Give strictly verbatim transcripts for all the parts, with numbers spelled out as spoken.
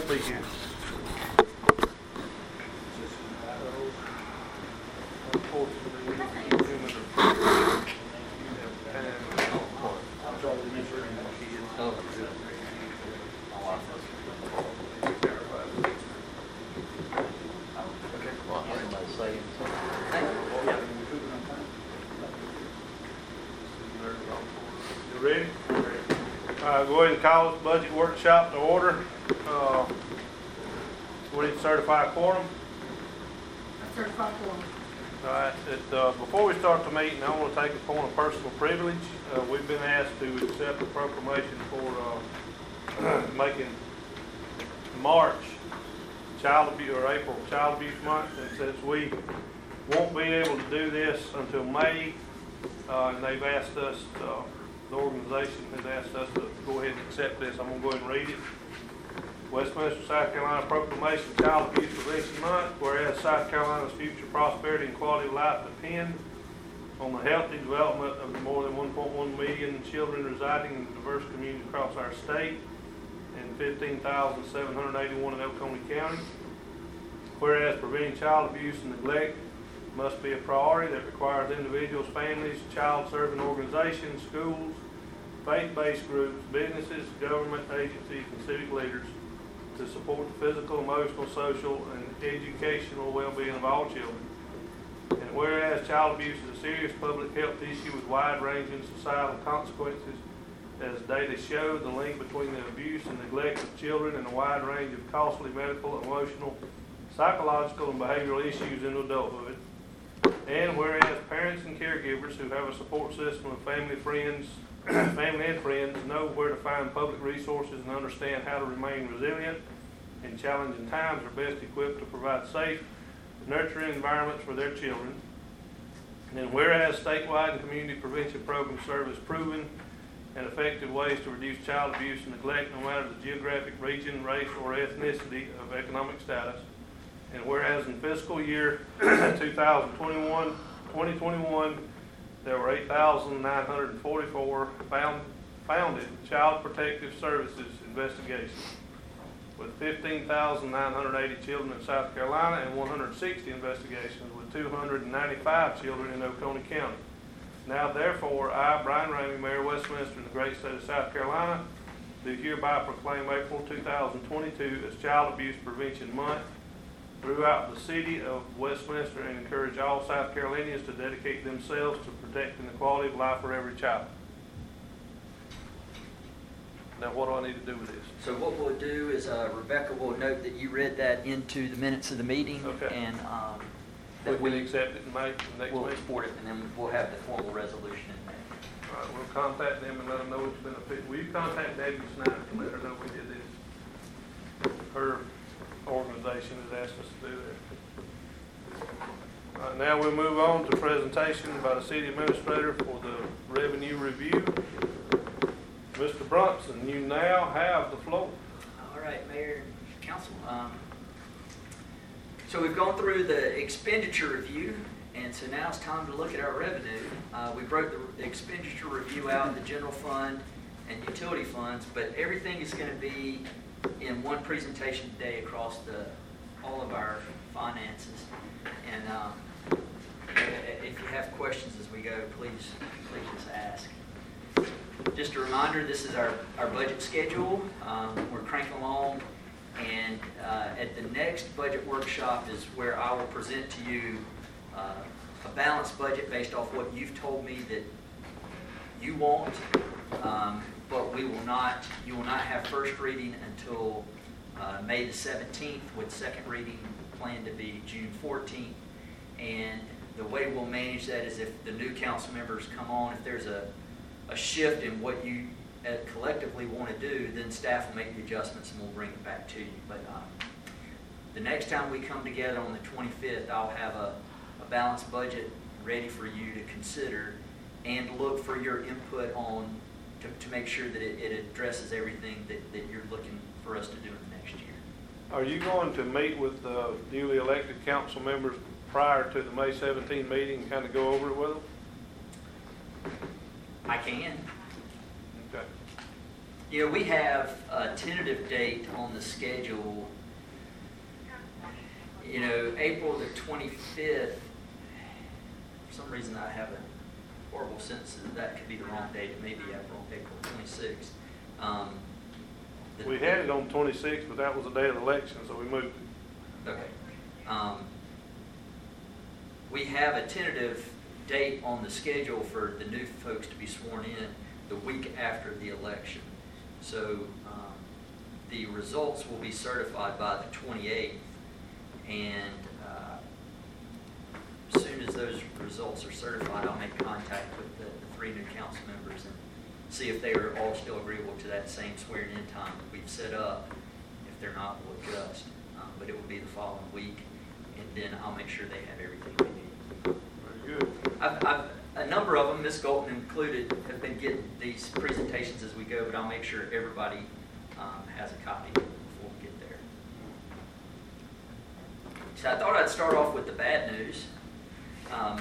be here. You ready? Uh, go ahead and call this budget workshop to order. Uh, we need to certify a quorum. I certify quorum. All right. It, uh, before we start the meeting, I want to take a point of personal privilege. Uh, we've been asked to accept a proclamation for uh, making March Child Abuse or April Child Abuse Month, and since we won't be able to do this until May, uh, and they've asked us, uh, the organization has asked us to go ahead and accept this. I'm going to go ahead and read it. Westminster, South Carolina Proclamation Child Abuse Prevention Month, whereas South Carolina's future prosperity and quality of life depend on the healthy development of the more than one point one million children residing in diverse communities across our state and fifteen thousand seven hundred eighty-one in Oconee County. Whereas preventing child abuse and neglect must be a priority that requires individuals, families, child-serving organizations, schools, faith-based groups, businesses, government agencies, and civic leaders to support the physical, emotional, social, and educational well-being of all children. And whereas child abuse is a serious public health issue with wide-ranging societal consequences, as data show the link between the abuse and neglect of children and a wide range of costly medical, emotional, psychological, and behavioral issues in adulthood. And whereas parents and caregivers who have a support system of family, friends, family and friends know where to find public resources and understand how to remain resilient in challenging times are best equipped to provide safe, nurturing environments for their children. And whereas statewide and community prevention programs serve as proven and effective ways to reduce child abuse and neglect no matter the geographic region, race, or ethnicity of economic status. And whereas in fiscal year two thousand twenty-one, twenty twenty-one, there were eight thousand nine hundred forty-four found, founded Child Protective Services investigations, with fifteen thousand nine hundred eighty children in South Carolina and one hundred sixty investigations with two hundred ninety-five children in Oconee County. Now, therefore, I, Brian Ramey, Mayor of Westminster in the great state of South Carolina, do hereby proclaim April two thousand twenty-two as Child Abuse Prevention Month throughout the city of Westminster and encourage all South Carolinians to dedicate themselves to protecting the quality of life for every child. Now, what do I need to do with this? So what we'll do is uh, Rebecca will note that you read that into the minutes of the meeting. Okay. And um, We that can we accept it in May, next will week. support it, and then we'll have the formal resolution in May. All right, we'll contact them and let them know it's been a fit. Will you contact Debbie Snyder and let her know we did this? Her organization has asked us to do that. All right, now we'll move on to presentation by the city administrator for the revenue review. Mister Brunson, you now have the floor. All right, Mayor and Council. Um, so we've gone through the expenditure review, and so now it's time to look at our revenue. Uh, we broke the expenditure review out in the general fund and utility funds, but everything is going to be in one presentation today across the all of our finances. And um, if you have questions as we go, please, please just ask. Just a reminder, this is our, our budget schedule. Um, we're cranking along, and uh, at the next budget workshop is where I will present to you uh, a balanced budget based off what you've told me that you want, um, but we will not, you will not have first reading until uh, May the seventeenth, with second reading planned to be June fourteenth. And the way we'll manage that is if the new council members come on, if there's a a shift in what you uh, collectively want to do, then staff will make the adjustments and we'll bring it back to you. But um, the next time we come together on the twenty-fifth, I'll have a, a balanced budget ready for you to consider and look for your input on to, to make sure that it, it addresses everything that, that you're looking for us to do in the next year. Are you going to meet with the newly elected council members prior to the May seventeenth meeting and kind of go over it with them? I can. Okay. You know, we have a tentative date on the schedule, you know, April the twenty-fifth. For some reason I have a horrible sense that that could be the wrong date. It may be April, April twenty-sixth. Um, the- We had it on twenty-sixth, but that was the day of the election, so we moved it. Okay. Um, we have a tentative date on the schedule for the new folks to be sworn in the week after the election. So um, the results will be certified by the twenty-eighth, and uh, as soon as those results are certified, I'll make contact with the, the three new council members and see if they are all still agreeable to that same swearing-in time that we've set up. If they're not, we'll adjust. Um, but it will be the following week, and then I'll make sure they have everything they need. Very good. I've, I've, a number of them, Miz Golden included, have been getting these presentations as we go, but I'll make sure everybody um, has a copy before we get there. So I thought I'd start off with the bad news. Um,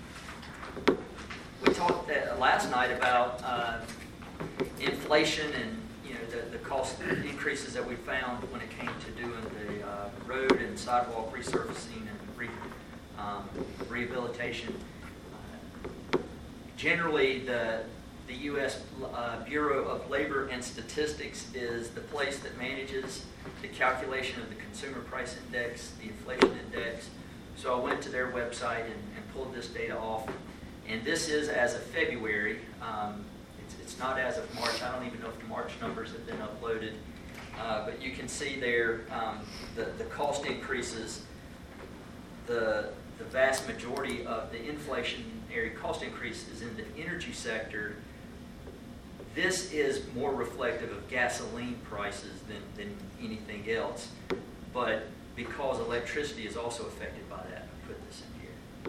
we talked uh, last night about uh, inflation and you know the, the cost increases that we found when it came to doing the uh, road and sidewalk resurfacing and re, um, rehabilitation. Uh, generally, the the U S Uh, Bureau of Labor and Statistics is the place that manages the calculation of the Consumer Price Index, the inflation index. So I went to their website and, and pulled this data off. And this is as of February. Um, it's, it's not as of March. I don't even know if the March numbers have been uploaded. Uh, but you can see there um, the, the cost increases. The, the vast majority of the inflationary cost increase is in the energy sector. This is more reflective of gasoline prices than, than anything else. But because electricity is also affected by that, I put this in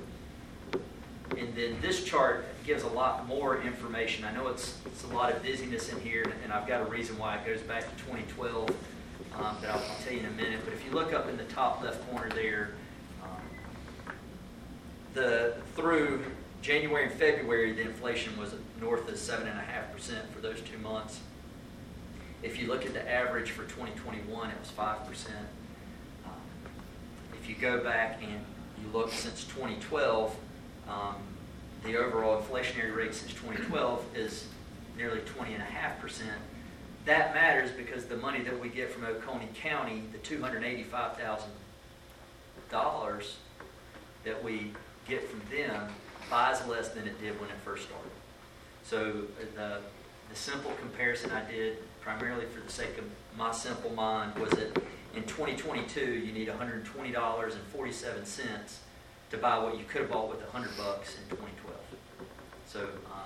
here. And then this chart gives a lot more information. I know it's, it's a lot of dizziness in here, and I've got a reason why it goes back to twenty twelve um, that I'll, I'll tell you in a minute. But if you look up in the top left corner there, um, the through January and February, the inflation was north of seven point five percent for those two months. If you look at the average for twenty twenty-one, it was five percent. Um, if you go back and you look since twenty twelve, um, the overall inflationary rate since twenty twelve is nearly twenty point five percent. That matters because the money that we get from Oconee County, the two hundred eighty-five thousand dollars that we get from them, buys less than it did when it first started. So the, the simple comparison I did, primarily for the sake of my simple mind, was that in twenty twenty-two you need one hundred twenty dollars and forty-seven cents to buy what you could have bought with one hundred bucks in twenty twelve. So um,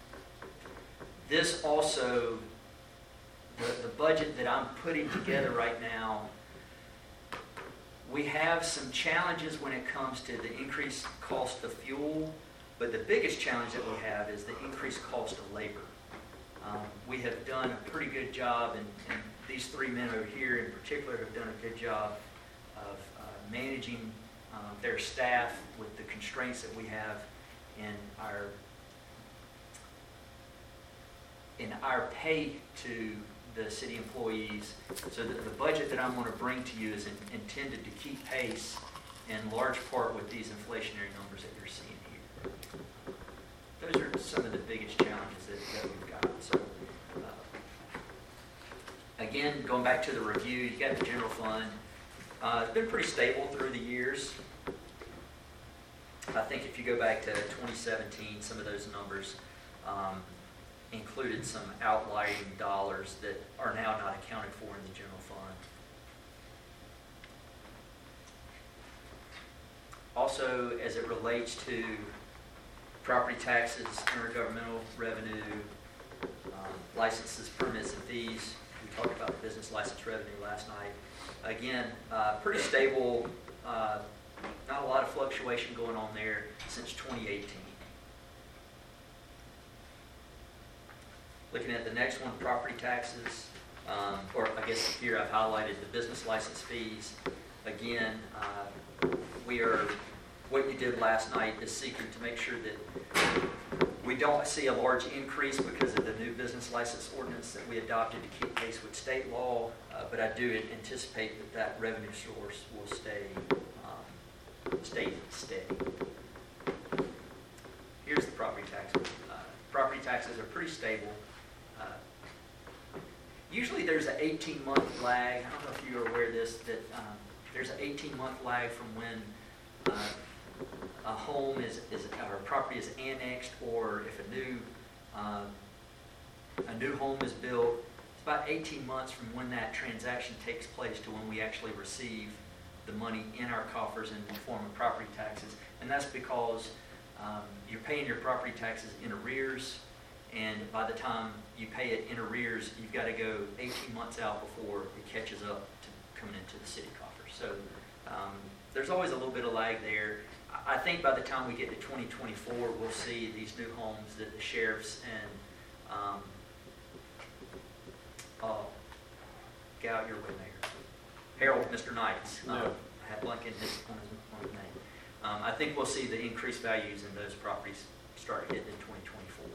this also, the, the budget that I'm putting together right now, we have some challenges when it comes to the increased cost of fuel. But the biggest challenge that we have is the increased cost of labor. Um, we have done a pretty good job, and, and these three men over here in particular have done a good job of uh, managing um, their staff with the constraints that we have in our in our pay to the city employees. So that the budget that I'm going to bring to you is in, intended to keep pace in large part with these inflationary numbers that you're seeing here. Those are some of the biggest challenges that, that we've got. So, uh, again, going back to the review, you got the general fund. Uh, it's been pretty stable through the years. I think if you go back to twenty seventeen, some of those numbers um, included some outlying dollars that are now not accounted for in the general fund. Also, as it relates to property taxes, intergovernmental revenue, um, licenses, permits, and fees. We talked about the business license revenue last night. Again, uh, pretty stable, uh, not a lot of fluctuation going on there since twenty eighteen. Looking at the next one, property taxes, um, or I guess here I've highlighted the business license fees. Again, uh, we are, what you did last night is seeking to make sure that we We don't see a large increase because of the new business license ordinance that we adopted to keep pace with state law, uh, but I do anticipate that that revenue source will stay, um, stay steady. Here's the property taxes. Uh, property taxes are pretty stable. Uh, usually there's an eighteen month lag. I don't know if you are aware of this, that um, there's an eighteen month lag from when uh, a home is, is, or a property is annexed, or if a new, uh, a new home is built. It's about eighteen months from when that transaction takes place to when we actually receive the money in our coffers in the form of property taxes. And that's because um, you're paying your property taxes in arrears, and by the time you pay it in arrears, you've got to go eighteen months out before it catches up to coming into the city coffers. So um, there's always a little bit of lag there. I think by the time we get to twenty twenty-four, we'll see these new homes that the sheriffs and, um, oh, Gal, you're with Mayor. Harold, Mister Knights, um, Yeah. I had blank in his, on his, on his name. Um, I think we'll see the increased values in those properties start hitting in twenty twenty-four.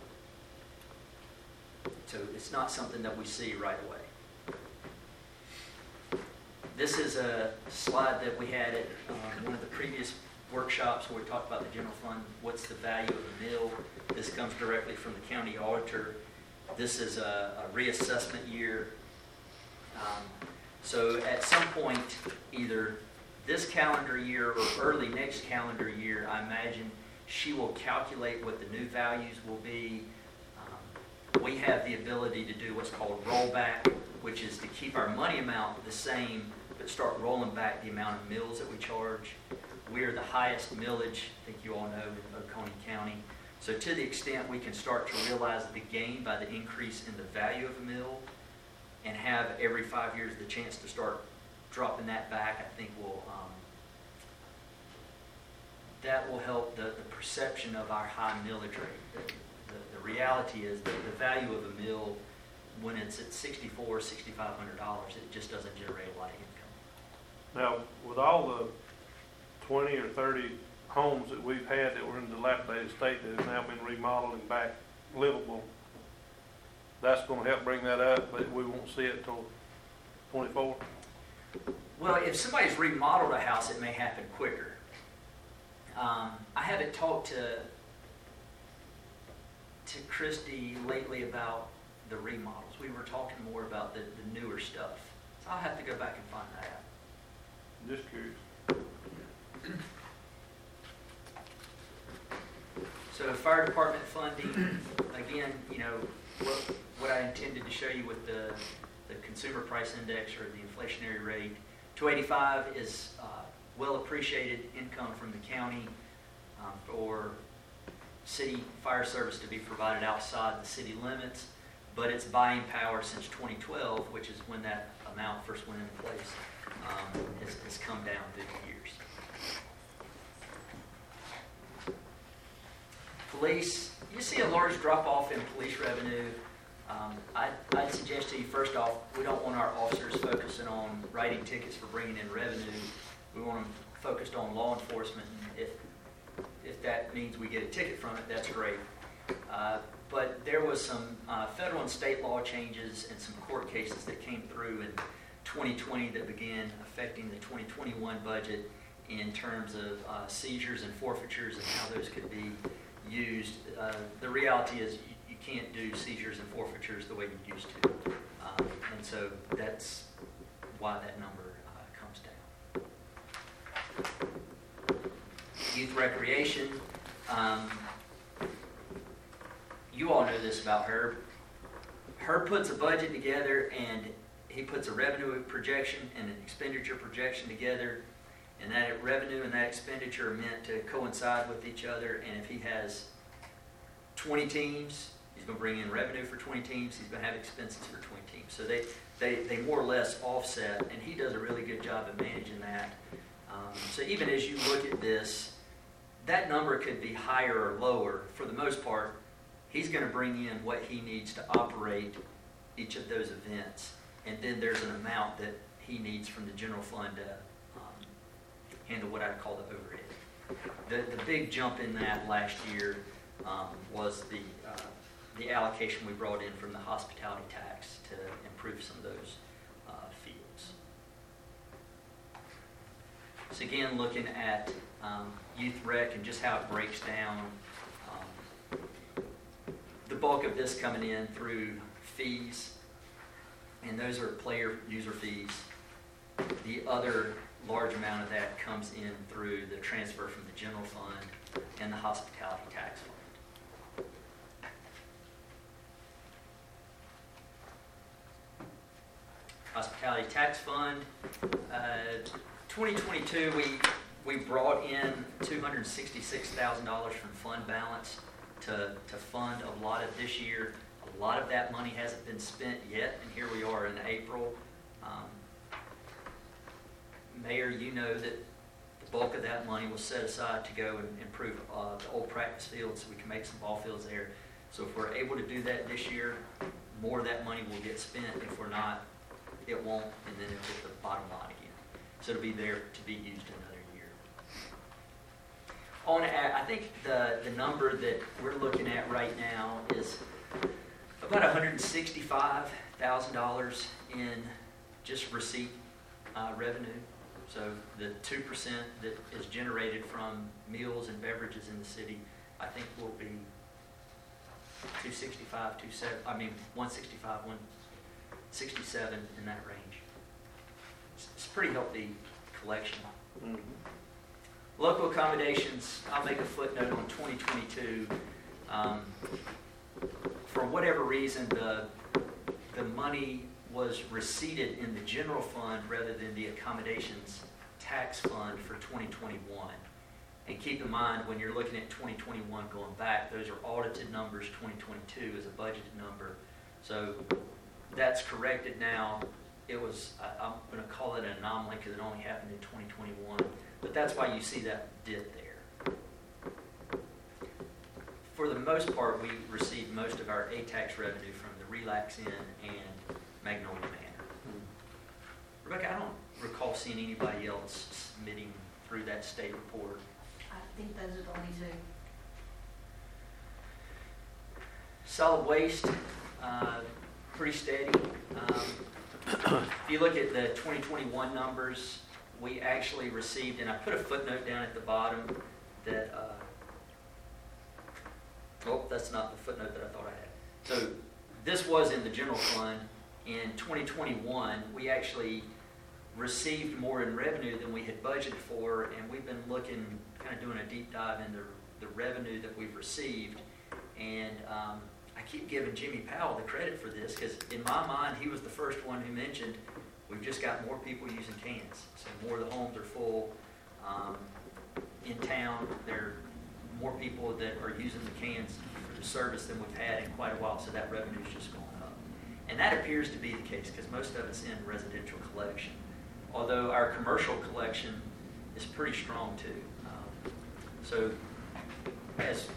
So it's not something that we see right away. This is a slide that we had at um, one of the previous workshops where we talked about the general fund. What's the value of the mill? This comes directly from the county auditor. This is a, a reassessment year. Um, so at some point, either this calendar year or early next calendar year, I imagine she will calculate what the new values will be. Um, we have the ability to do what's called rollback, which is to keep our money amount the same, but start rolling back the amount of mills that we charge. We are the highest millage, I think you all know, in Oconee County. So to the extent we can start to realize the gain by the increase in the value of a mill and have every five years the chance to start dropping that back, I think will um, that will help the, the perception of our high millage rate. The, the, the reality is that the value of a mill, when it's at sixty-four hundred dollars, sixty-five hundred dollars, it just doesn't generate a lot of income. Now, with all the twenty or thirty homes that we've had that were in dilapidated state that have now been remodeled and back livable, that's gonna help bring that up, but we won't see it till twenty-four. Well, if somebody's remodeled a house, it may happen quicker. Um, I haven't talked to to Christy lately about the remodels. We were talking more about the, the newer stuff. So I'll have to go back and find that out. Just curious. So fire department funding, again, you know, what, what I intended to show you with the, the consumer price index or the inflationary rate, two eighty-five is uh, well appreciated income from the county um, for city fire service to be provided outside the city limits, but its buying power since twenty twelve, which is when that amount first went into place, um, has, has come down through the years. Police, you see a large drop-off in police revenue. Um, I'd, I'd suggest to you, first off, we don't want our officers focusing on writing tickets for bringing in revenue. We want them focused on law enforcement. If, if that means we get a ticket from it, that's great. Uh, but there was some uh, federal and state law changes and some court cases that came through in twenty twenty that began affecting the twenty twenty-one budget in terms of uh, seizures and forfeitures and how those could be used. Uh, the reality is you, you can't do seizures and forfeitures the way you used to. Um, and so that's why that number uh, comes down. Youth recreation. Um, you all know this about Herb. Herb puts a budget together and he puts a revenue projection and an expenditure projection together. And that revenue and that expenditure are meant to coincide with each other. And if he has twenty teams, he's going to bring in revenue for twenty teams. He's going to have expenses for twenty teams. So they, they, they more or less offset. And he does a really good job of managing that. Um, so even as you look at this, that number could be higher or lower. For the most part, he's going to bring in what he needs to operate each of those events. And then there's an amount that he needs from the general fund to handle what I call the overhead. The, the big jump in that last year um, was the, uh, the allocation we brought in from the hospitality tax to improve some of those uh, fields. So again, looking at um, youth rec and just how it breaks down, um, the bulk of this coming in through fees, and those are player user fees. The other large amount of that comes in through the transfer from the general fund and the hospitality tax fund. Hospitality tax fund, uh, twenty twenty-two, we, we brought in two hundred sixty-six thousand dollars from fund balance to, to fund a lot of this year. A lot of that money hasn't been spent yet, and here we are in April. Um, Mayor, you know that the bulk of that money was set aside to go and improve uh, the old practice fields so we can make some ball fields there. So if we're able to do that this year, more of that money will get spent. If we're not, it won't, and then it'll hit the bottom line again. So it'll be there to be used another year. On, I think the, the number that we're looking at right now is about one hundred sixty-five thousand dollars in just receipt uh, revenue. So the two percent that is generated from meals and beverages in the city, I think will be two sixty-five, two seven, I mean one sixty-five, one sixty-seven, in that range. It's, it's a pretty healthy collection. Mm-hmm. Local accommodations, I'll make a footnote on twenty twenty-two. Um, for whatever reason, the, the money was receipted in the general fund rather than the accommodations tax fund for twenty twenty-one. And keep in mind, when you're looking at twenty twenty-one going back, those are audited numbers. twenty twenty-two is a budgeted number. So that's corrected now. It was, I, I'm going to call it an anomaly because it only happened in twenty twenty-one. But that's why you see that dip there. For the most part, we received most of our A TAX revenue from the Relax Inn and Magnolia Manor. Mm-hmm. Rebecca, I don't recall seeing anybody else submitting through that state report. I think those are the only two. Solid waste, uh, pretty steady. Um, if you look at the twenty twenty-one numbers, we actually received, and I put a footnote down at the bottom that, uh, oh, that's not the footnote that I thought I had. So this was in the general fund. In twenty twenty-one, we actually received more in revenue than we had budgeted for, and we've been looking, kind of doing a deep dive into the revenue that we've received. And um, I keep giving Jimmy Powell the credit for this, because in my mind, he was the first one who mentioned we've just got more people using cans. So more of the homes are full. Um, in town, there are more people that are using the cans for the service than we've had in quite a while, so that revenue is just going up. And that appears to be the case because most of it's in residential collection. Although our commercial collection is pretty strong too. Um, so as,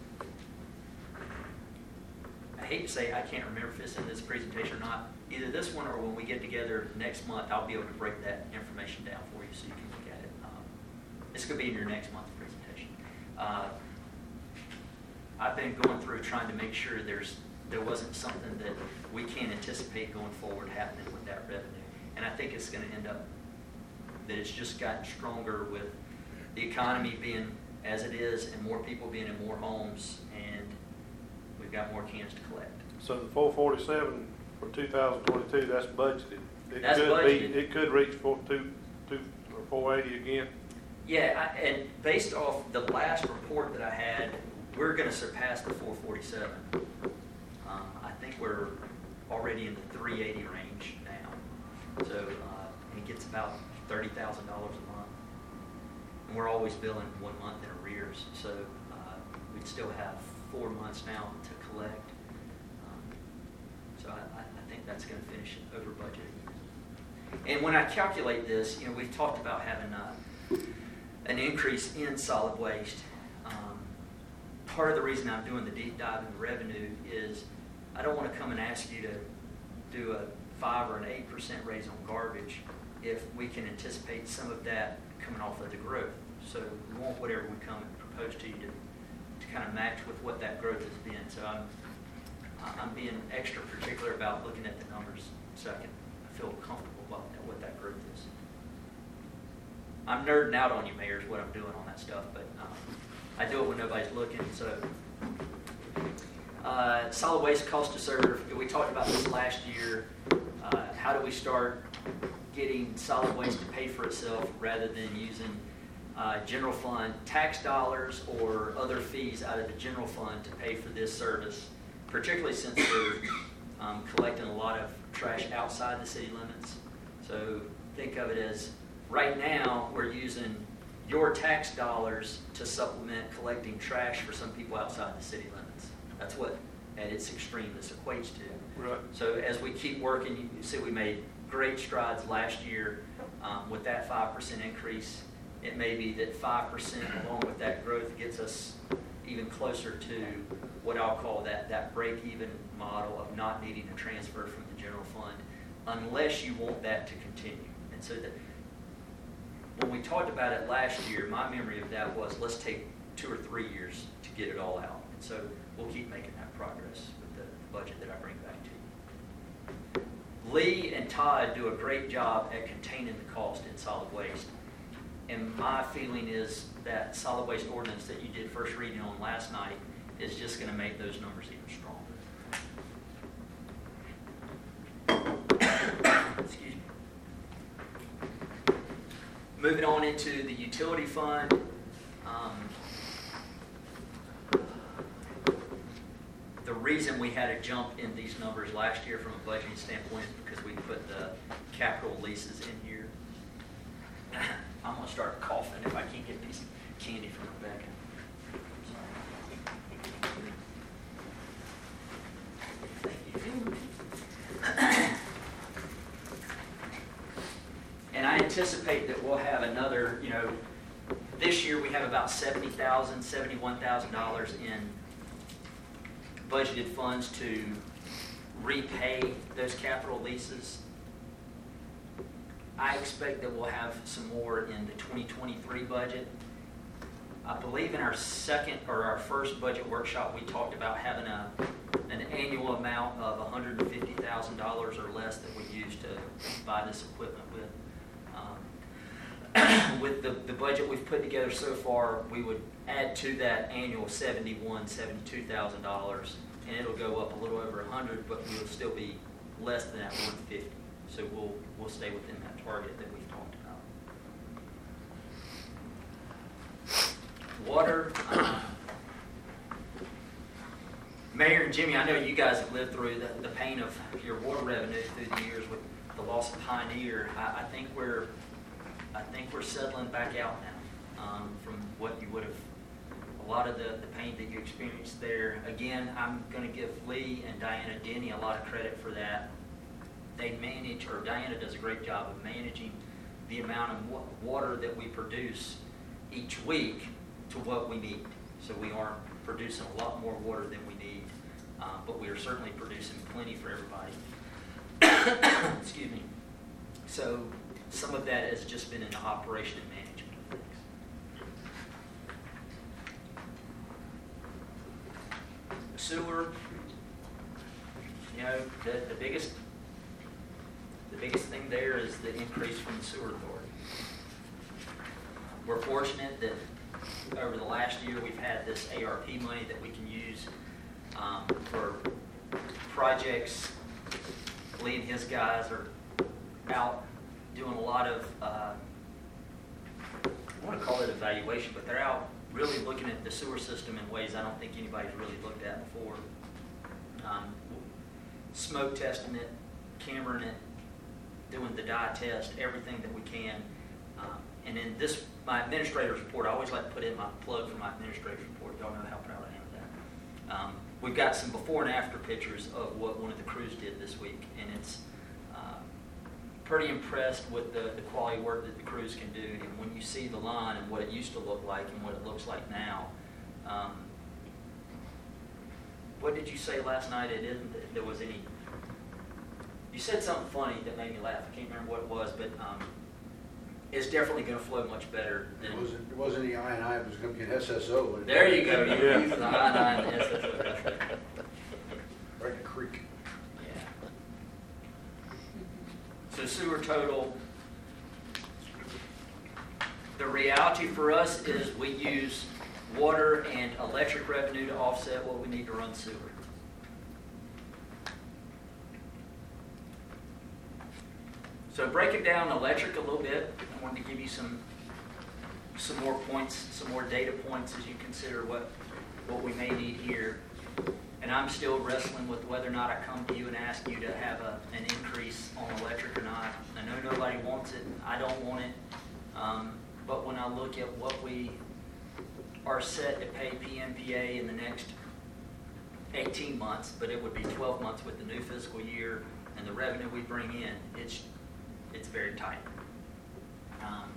I hate to say, I can't remember if it's in this presentation or not. Either this one or when we get together next month, I'll be able to break that information down for you so you can look at it. Um, it's going to be in your next month's presentation. Uh, I've been going through trying to make sure there's there wasn't something that we can't anticipate going forward happening with that revenue. And I think it's going to end up that it's just gotten stronger with the economy being as it is and more people being in more homes, and we've got more cans to collect. So the four forty-seven for two thousand twenty-two, that's budgeted. It That's could budgeted. Be, it could reach four, two, two, or four eighty again. Yeah, I, and based off the last report that I had, we're going to surpass the four forty-seven. Um, I think we're already in the three eighty range now. So uh, it gets about thirty thousand dollars a month. And we're always billing one month in arrears. So uh, we'd still have four months now to collect. Um, so I, I think that's going to finish over budget. And when I calculate this, you know, we've talked about having uh, an increase in solid waste. Um, part of the reason I'm doing the deep dive in revenue is I don't want to come and ask you to do a five or an eight percent raise on garbage if we can anticipate some of that coming off of the growth. So we want whatever we come and propose to you to, to kind of match with what that growth has been. So I'm, I'm being extra particular about looking at the numbers so I can feel comfortable about what that growth is. I'm nerding out on you, Mayor, is what I'm doing on that stuff, but um, I do it when nobody's looking. So, uh, solid waste cost to serve. We talked about this last year. Uh, how do we start getting solid waste to pay for itself rather than using uh, general fund tax dollars or other fees out of the general fund to pay for this service, particularly since we're um, collecting a lot of trash outside the city limits. So think of it as right now we're using your tax dollars to supplement collecting trash for some people outside the city limits. That's what at its extreme this equates to. Right. So as we keep working, you see we made great strides last year um, with that five percent increase. It may be that five percent along with that growth gets us even closer to what I'll call that, that break-even model of not needing to transfer from the general fund unless you want that to continue. And so that when we talked about it last year, my memory of that was let's take two or three years to get it all out. And so we'll keep making that progress with the budget that I bring back to you. Lee and Todd do a great job at containing the cost in solid waste. And my feeling is that solid waste ordinance that you did first reading on last night is just going to make those numbers even stronger. Excuse me. Moving on into the utility fund. Um, the reason we had a jump in these numbers last year from a budgeting standpoint is because we put the capital leases in here. I'm going to start coughing if I can't get a piece of candy from Rebecca. Thank you. And I anticipate that we'll have another, you know, this year we have about seventy thousand dollars, seventy-one thousand dollars in budgeted funds to repay those capital leases. I expect that we'll have some more in the twenty twenty-three budget. I believe in our second or our first budget workshop, we talked about having a an annual amount of one hundred fifty thousand dollars or less that we use to buy this equipment with. Um, with the, the budget we've put together so far, we would add to that annual seventy-one thousand dollars, seventy-two thousand dollars, and it'll go up a little over one hundred, but we'll still be less than that one hundred fifty. So we'll we'll stay within that target that we've talked about. Water. Um, Mayor and Jimmy, I know you guys have lived through the, the pain of your water revenue through the years with the loss of Pioneer. I, I think we're I think we're settling back out now um, from what you would have, a lot of the, the pain that you experienced there. Again, I'm going to give Lee and Diana Denny a lot of credit for that. They manage, or Diana does a great job of managing the amount of wa- water that we produce each week to what we need. So we aren't producing a lot more water than we need, uh, but we are certainly producing plenty for everybody. Excuse me. So some of that has just been in the operation and management of things. Sewer, you know, the, the biggest the biggest thing there is the increase from the sewer authority. We're fortunate that over the last year we've had this A R P money that we can use um, for projects. Lee and his guys are out doing a lot of, uh, I want to call it evaluation, but they're out really looking at the sewer system in ways I don't think anybody's really looked at before. Um, smoke testing it, cameraing it, doing the dye test, everything that we can. Um, and in this, my administrator's report, I always like to put in my plug for my administrator's report. Y'all know how proud I am of that. Um, we've got some before and after pictures of what one of the crews did this week, and it's uh, pretty impressed with the, the quality work that the crews can do. And when you see the line and what it used to look like and what it looks like now, um, what did you say last night? It isn't that there was any. You said something funny that made me laugh. I can't remember what it was, but um, is definitely gonna flow much better It than. wasn't, it wasn't the I and I, it was gonna be an S S O. and- There you go, you Yeah. use the I nine S S O, that's right. Right in the creek. Yeah. So sewer total, the reality for us is we use water and electric revenue to offset what we need to run sewer. So breaking down electric a little bit, I wanted to give you some, some more points, some more data points as you consider what, what we may need here. And I'm still wrestling with whether or not I come to you and ask you to have a, an increase on electric or not. I know nobody wants it, I don't want it, um, but when I look at what we are set to pay P M P A in the next eighteen months, but it would be twelve months with the new fiscal year and the revenue we bring in, it's, it's very tight. Um,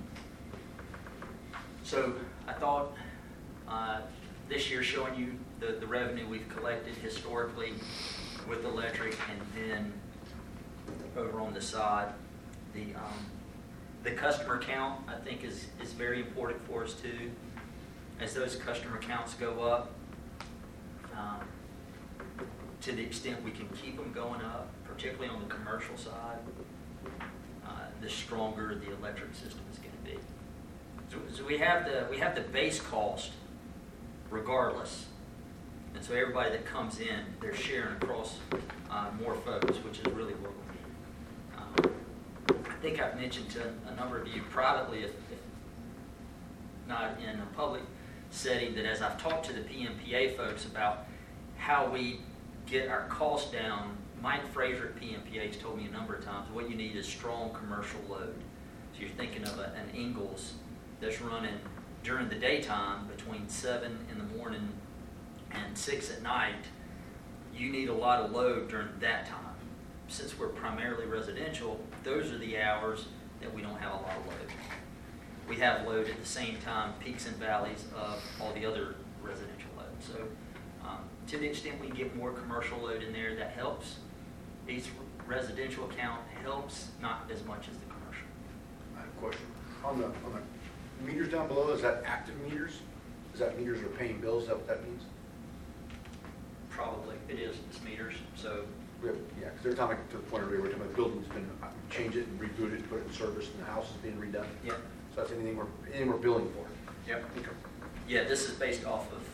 so I thought uh, this year showing you the, the revenue we've collected historically with electric, and then over on the side, the um, the customer count I think is, is very important for us too. As those customer counts go up, um, to the extent we can keep them going up, particularly on the commercial side, uh, the stronger the electric system is going to be. So, so we have the we have the base cost regardless, and so everybody that comes in, they're sharing across uh, more folks, which is really what we need. Um, I think I've mentioned to a number of you privately, if, if not in a public setting, that as I've talked to the P M P A folks about how we get our costs down, Mike Fraser at P M P A has told me a number of times, what you need is strong commercial load. So you're thinking of a, an Ingalls that's running during the daytime between seven in the morning and six at night. You need a lot of load during that time. Since we're primarily residential, those are the hours that we don't have a lot of load. We have load at the same time, peaks and valleys of all the other residential load. So um, to the extent we can get more commercial load in there, that helps. Each residential account helps, not as much as the commercial. I have a question. On the, on the meters down below, is that active meters? Is that meters are paying bills? Is that what that means? Probably, it is, it's meters, so. We have, yeah, because every time I get to the point where we're talking about the building's been, uh, change it and reboot it, put it in service, and the house is being redone. Yep. So that's anything we're, anything we're billing for. Yep. Okay. Yeah, this is based off of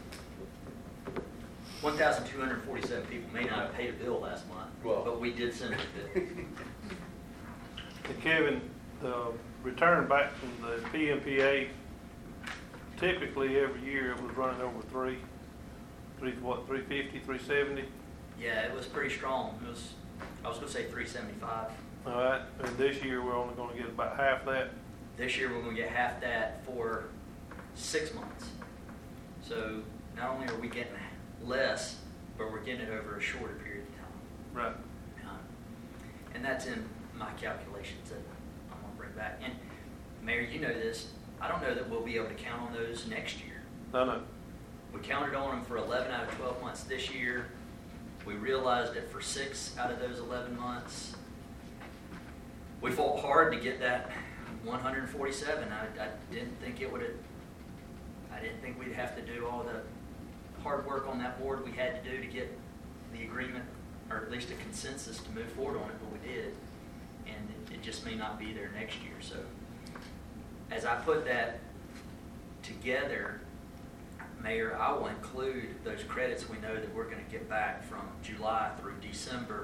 one thousand two hundred forty-seven people may not have paid a bill last month, Well. but we did send it a bill. And Kevin, the return back from the P M P A, typically every year it was running over three, three, what, three fifty, three seventy? Yeah, it was pretty strong. It was, I was gonna say three seventy-five. All right, and this year we're only gonna get about half that. This year, we're gonna get half that for six months. So not only are we getting less, but we're getting it over a shorter period of time. Right. Um, And that's in my calculations that I'm gonna bring back. And Mayor, you know this, I don't know that we'll be able to count on those next year. No, no. We counted on them for eleven out of twelve months this year. We realized that for six out of those eleven months, we fought hard to get that one hundred forty-seven. I, I didn't think it would have, I didn't think we'd have to do all the hard work on that board we had to do to get the agreement, or at least a consensus to move forward on it, but we did. And it, it just may not be there next year. So as I put that together, Mayor, I will include those credits we know that we're going to get back from July through December.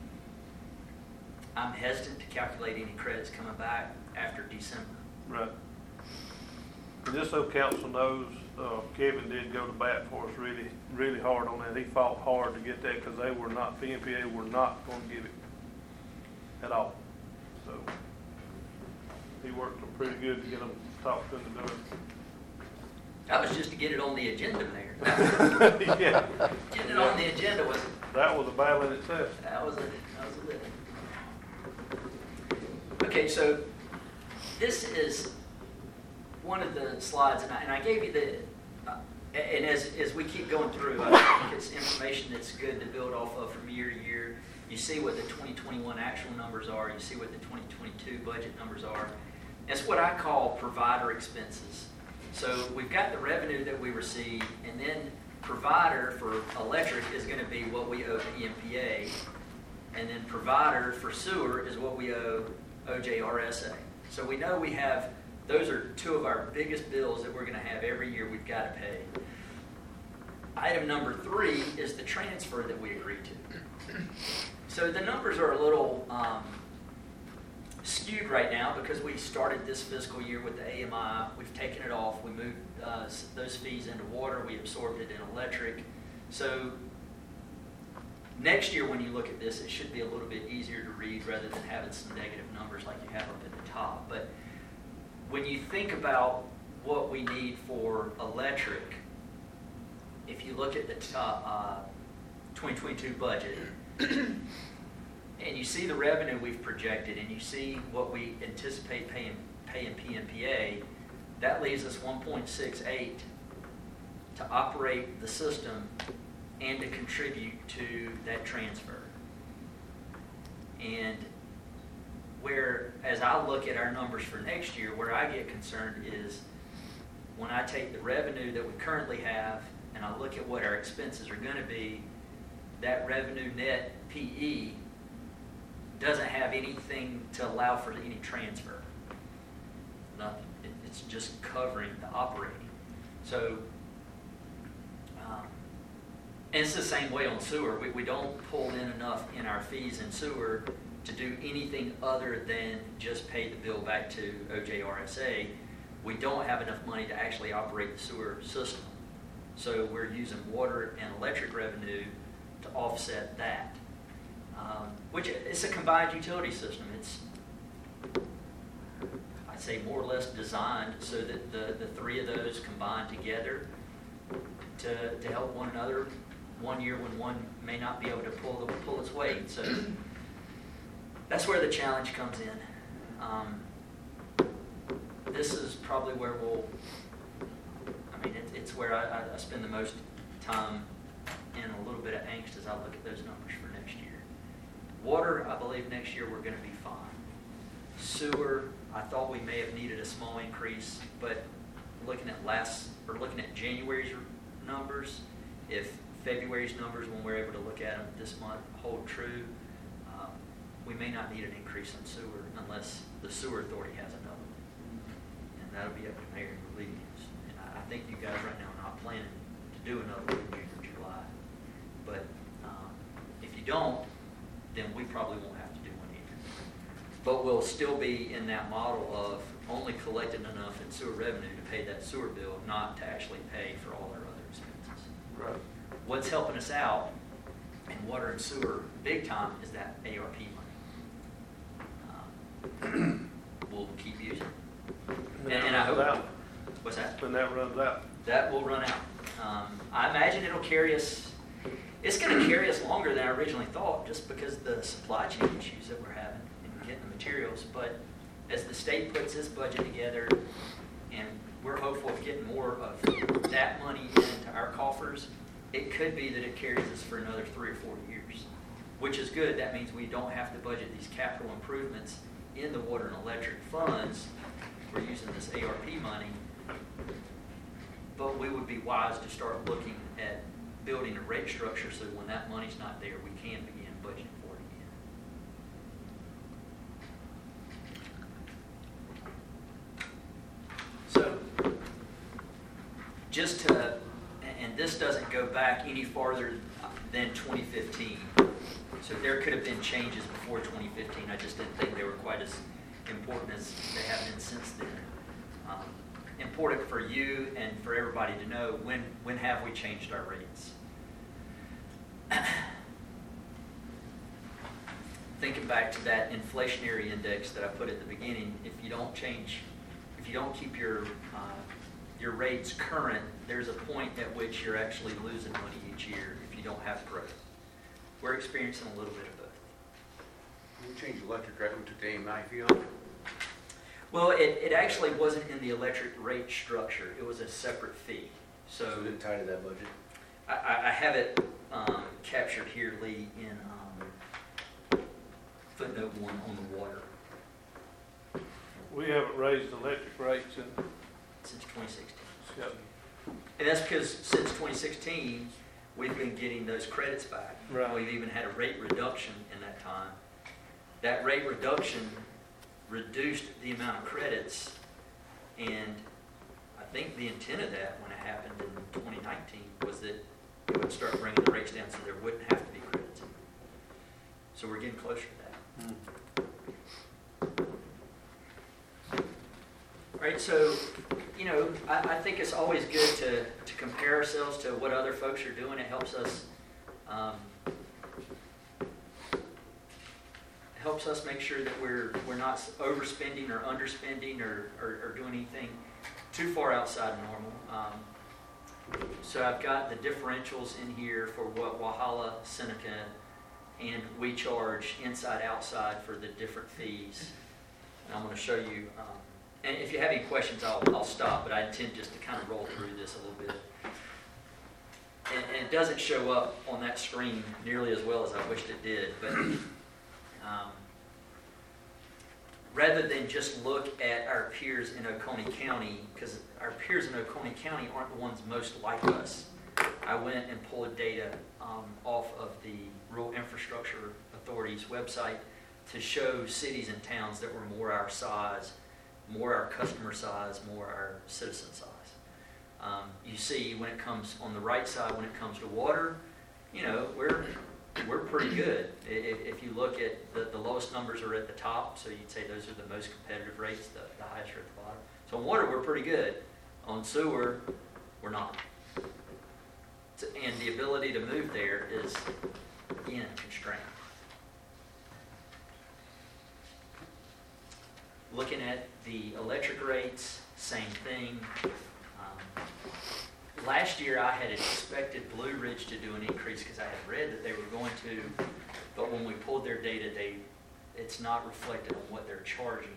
I'm hesitant to calculate any credits coming back after December. Right. And just so council knows, uh, Kevin did go to bat for us really, really hard on that. He fought hard to get that because they were not, P M P A were not going to give it at all. So he worked them pretty good to get them talked into doing it. That was just to get it on the agenda, Mayor. Yeah. Getting it on the agenda was, That was a battle in itself. that was a, that was a living. Okay, so this is one of the slides, and I, and I gave you the, uh, and as, as we keep going through, I think it's information that's good to build off of from year to year. You see what the twenty twenty-one actual numbers are, you see what the twenty twenty-two budget numbers are. It's what I call provider expenses. So we've got the revenue that we receive, and then provider for electric is going to be what we owe to E M P A, and then provider for sewer is what we owe O J R S A. So we know we have, those are two of our biggest bills that we're going to have every year we've got to pay. Item number three is the transfer that we agreed to. So the numbers are a little um, skewed right now because we started this fiscal year with the A M I. We've taken it off. We moved uh, those fees into water. We absorbed it in electric. So next year when you look at this, it should be a little bit easier to read rather than having some negative numbers like you have up at the top. But when you think about what we need for electric, if you look at the top, uh, twenty twenty-two budget, and you see the revenue we've projected, and you see what we anticipate paying, paying P M P A, that leaves us one point six eight to operate the system and to contribute to that transfer. And where, as I look at our numbers for next year, where I get concerned is when I take the revenue that we currently have and I look at what our expenses are going to be, that revenue net P E doesn't have anything to allow for any transfer. Nothing. It, it's just covering the operating. So, um, and it's the same way on sewer. We, we don't pull in enough in our fees in sewer to do anything other than just pay the bill back to O J R S A. We don't have enough money to actually operate the sewer system. So we're using water and electric revenue to offset that, um, which it's a combined utility system. It's, I'd say, more or less designed so that the, the three of those combine together to, to help one another one year when one may not be able to pull, the, pull its weight. So that's where the challenge comes in. Um, this is probably where we'll, I mean, it, it's where I, I spend the most time in a little bit of angst as I look at those numbers for next year. Water, I believe next year we're going to be fine. Sewer, I thought we may have needed a small increase, but looking at last, or looking at January's numbers, if February's numbers, when we're able to look at them this month, hold true, um, we may not need an increase in sewer unless the sewer authority has another one. And that'll be up to Mayor Rodriguez. And I, I think you guys right now are not planning to do another one in June or July. But um, if you don't, then we probably won't have to do one either. But we'll still be in that model of only collecting enough in sewer revenue to pay that sewer bill, not to actually pay for all our other expenses. Right. What's helping us out in water and sewer big time is that A R P money. Um, we'll keep using it. And, And, and I hope, out. what's that? When that runs out. That will run out. Um, I imagine it'll carry us, it's going to carry us longer than I originally thought just because of the supply chain issues that we're having in getting the materials. But as the state puts its budget together and we're hopeful of getting more of that money into our coffers, it could be that it carries us for another three or four years, which is good. That means we don't have to budget these capital improvements in the water and electric funds. We're using this A R P money, but we would be wise to start looking at building a rate structure so when that money's not there, we can begin budgeting for it again. So, just to, and this doesn't go back any farther than twenty fifteen. So there could have been changes before twenty fifteen. I just didn't think they were quite as important as they have been since then. Um, important for you and for everybody to know, when, when have we changed our rates? Thinking back to that inflationary index that I put at the beginning, if you don't change, if you don't keep your uh, your rates current, there's a point at which you're actually losing money each year if you don't have growth. We're experiencing a little bit of both. We changed electric, right? We took the A M I fee off. Well, it, it actually wasn't in the electric rate structure. It was a separate fee. So So it didn't tie to that budget. I, I- I have it um, captured here, Lee, in um, footnote one on the water. we haven't raised electric rates in, since twenty sixteen. yep, And that's because since twenty sixteen, we've been getting those credits back. Right. We've even had a rate reduction in that time. That rate reduction reduced the amount of credits, and I think the intent of that when it happened in twenty nineteen was that it would start bringing the rates down so there wouldn't have to be credits. So we're getting closer to that. All right, so, you know, I, I think it's always good to, to compare ourselves to what other folks are doing. It helps us, um, helps us make sure that we're, we're not overspending or underspending or, or, or doing anything too far outside of normal. Um, so I've got the differentials in here for what Walhalla, Seneca, and we charge inside, outside for the different fees. And I'm going to show you, um, and if you have any questions, I'll, I'll stop, but I intend just to kind of roll through this a little bit. And, and it doesn't show up on that screen nearly as well as I wished it did, but um, rather than just look at our peers in Oconee County, because our peers in Oconee County aren't the ones most like us, I went and pulled data um, off of the Rural Infrastructure Authority's website to show cities and towns that were more our size, more our customer size, more our citizen size. Um, you see, when it comes on the right side, when it comes to water, you know, we're we're pretty good. If, if you look at the, the lowest numbers are at the top, so you'd say those are the most competitive rates, the, the highest are at the bottom. So on water, we're pretty good. On sewer, we're not. And the ability to move there is, again, constrained. Looking at the electric rates, same thing. Um, last year I had expected Blue Ridge to do an increase because I had read that they were going to, but when we pulled their data, they, it's not reflected on what they're charging.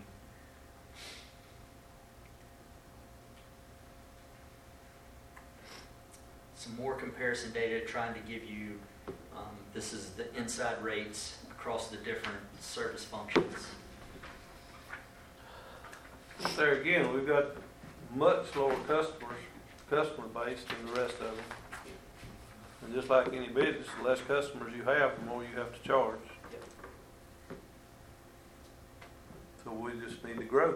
Some more comparison data trying to give you, um, this is the inside rates across the different service functions. there again, we've got much lower customers, customer base than the rest of them. And just like any business, the less customers you have, the more you have to charge. Yep. So we just need to grow.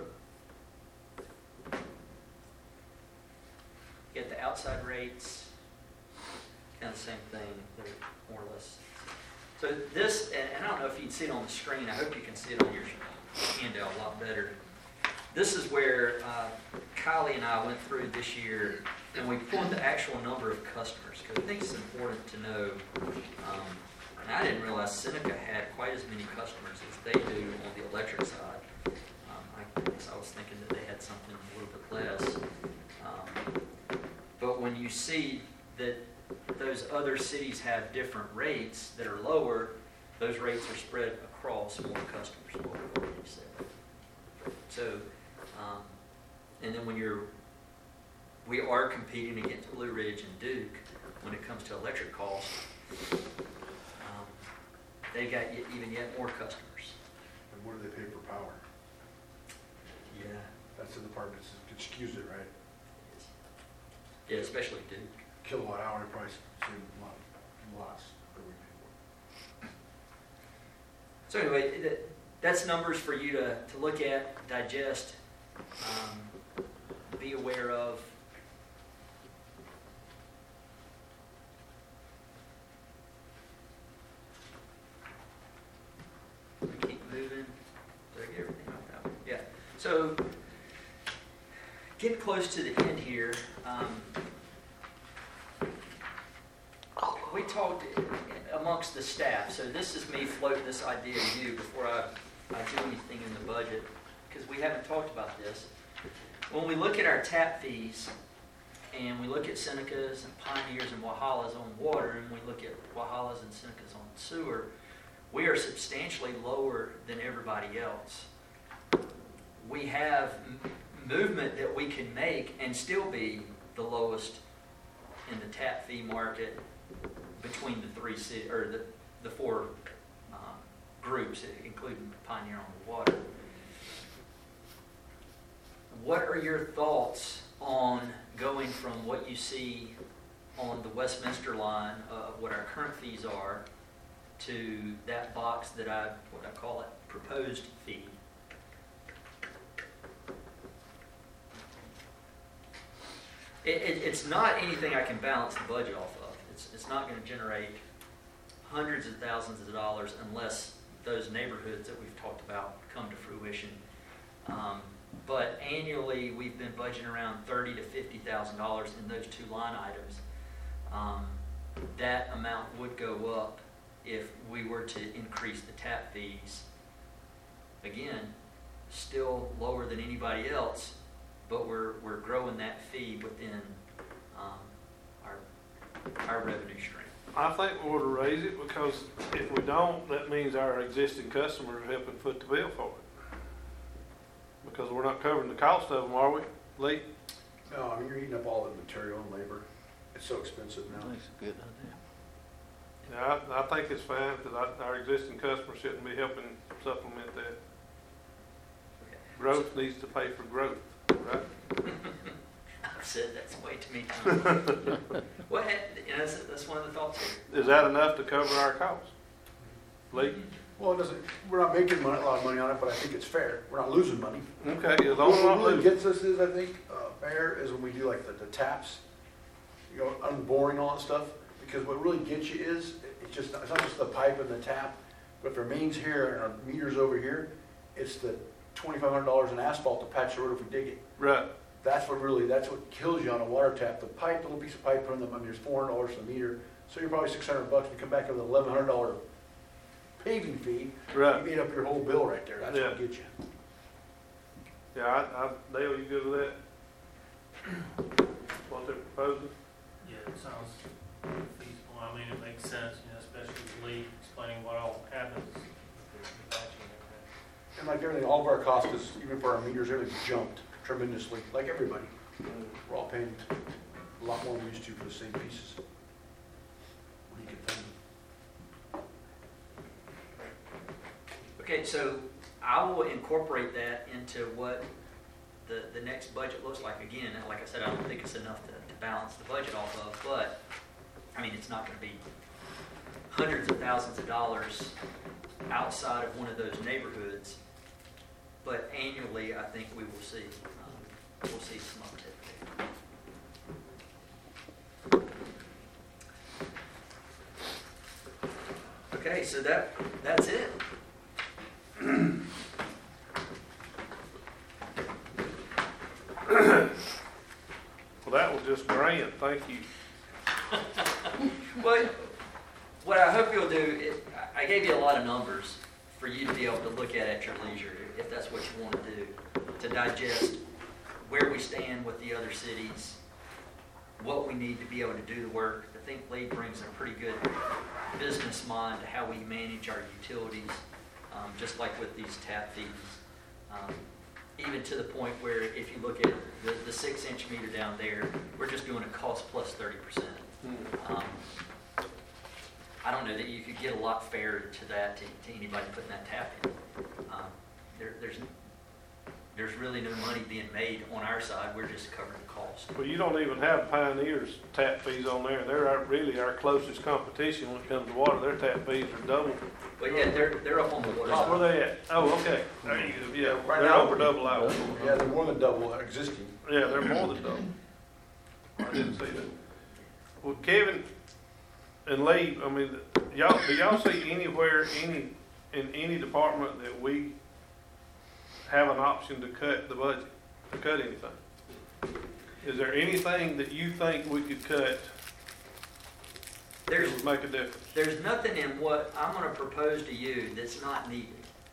Get the outside rates, kind of the same thing, they're more or less. So this, and and I don't know if you can see it on the screen, I hope you can see it on your handout a lot better. This is where uh, Kylie and I went through this year, and we pulled the actual number of customers, because I think it's important to know, um, and I didn't realize Seneca had quite as many customers as they do on the electric side. Um, I guess I was thinking that they had something a little bit less. Um, but when you see that those other cities have different rates that are lower, those rates are spread across more customers, what we've already said. So, um, and then when you're, we are competing against Blue Ridge and Duke when it comes to electric costs. Um, they got yet, even yet more customers. And what do they pay for power? Yeah. That's in the part that skews it, right? Yeah, especially Duke. Kilowatt hour price, same lot, lots that we pay So anyway, that, that's numbers for you to, to look at, digest, um, be aware of. Keep moving. Did I get everything out? Yeah. So getting close to the end here. Um, we talked amongst the staff, so this is me floating this idea to you before I, I do anything in the budget, because we haven't talked about this. When we look at our tap fees, and we look at Seneca's and Pioneers and Walhalla's on water, and we look at Walhalla's and Seneca's on sewer, we are substantially lower than everybody else. We have m- movement that we can make and still be the lowest in the tap fee market between the three city, or the, the four um, groups, including Pioneer on the water. what are your thoughts on going from what you see on the Westminster line of what our current fees are to that box that I, what I call it, proposed fee? It, it, it's not anything I can balance the budget off of. It's, it's not going to generate hundreds of thousands of dollars unless those neighborhoods that we've talked about come to fruition. Um, but annually, we've been budgeting around thirty to fifty thousand dollars in those two line items. Um, that amount would go up if we were to increase the tap fees. Again, still lower than anybody else, but we're we're growing that fee within um, our our revenue stream. I think we ought to raise it, because if we don't, that means our existing customers are helping foot the bill for it. Because we're not covering the cost of them, are we, Lee? No, I mean, you're eating up all the material and labor. It's so expensive now. That's a good idea. Yeah, I, I think it's fine, because our existing customers shouldn't be helping supplement that. Okay. Growth needs to pay for growth, right? I've said that's way too many times. Well, you know, that's, that's one of the thoughts here. Is that enough to cover our costs? Lee? Well, it doesn't, we're not making money, a lot of money on it, but I think it's fair. We're not losing money. Okay, as long as we're What not really losing. gets us is, I think, uh, fair is when we do like the, the taps, you know, unboring and all that stuff, because what really gets you is, it's just, it's not just the pipe and the tap, but if our main's here and our meter's over here, it's the twenty-five hundred dollars in asphalt to patch the road if we dig it. Right, That's what really, that's what kills you on a water tap. The pipe, the little piece of pipe from them, I mean, there's four hundred dollars a meter, so you're probably six hundred bucks, you come back with an eleven hundred dollar paving fee, you right. made up your whole bill right there, that's Yeah. what gets you. Yeah, I, I, Dale, you good with that? What they're proposing? Yeah, it sounds feasible. I mean, it makes sense, you know, especially with Lee explaining what all happens with the batching and everything. And like everything, all of our costs is, even for our meters, everything's jumped tremendously, like everybody. We're all paying a lot more than we used to for the same pieces. What do you can think? Okay, so I will incorporate that into what the, the next budget looks like. Again, like I said, I don't think it's enough to, to balance the budget off of, but, I mean, it's not going to be hundreds of thousands of dollars outside of one of those neighborhoods. But annually, I think we will see, um, we'll see some uptick. Okay, so that, that's it. Well, that was just grand, thank you. Well, what I hope you'll do, is, I gave you a lot of numbers for you to be able to look at at your leisure, if that's what you want to do, to digest where we stand with the other cities, what we need to be able to do the work. I think Lee brings a pretty good business mind to how we manage our utilities, um, just like with these tap fees. Um, even to the point where if you look at the, the six inch meter down there, we're just doing a cost plus thirty percent. Um, I don't know that you could get a lot fairer to that, to, to anybody putting that tap in. Um, there, there's, there's really no money being made on our side, we're just covering the cost. Well, you don't even have Pioneer's tap fees on there. They're our, really our closest competition when it comes to water. Their tap fees are double. But yeah, they're, they're up on the water Where side. they at? Oh, okay. There you go. Yeah, Right they're now- over double ours. Yeah, they're more than double our existing. Yeah, they're more than double. I didn't see that. Well, Kevin and Lee, I mean, y'all, do y'all see anywhere, any, in any department that we have an option to cut the budget, to cut anything? Is there anything that you think we could cut that There's, would make a difference? there's nothing in what I'm gonna propose to you that's not needed.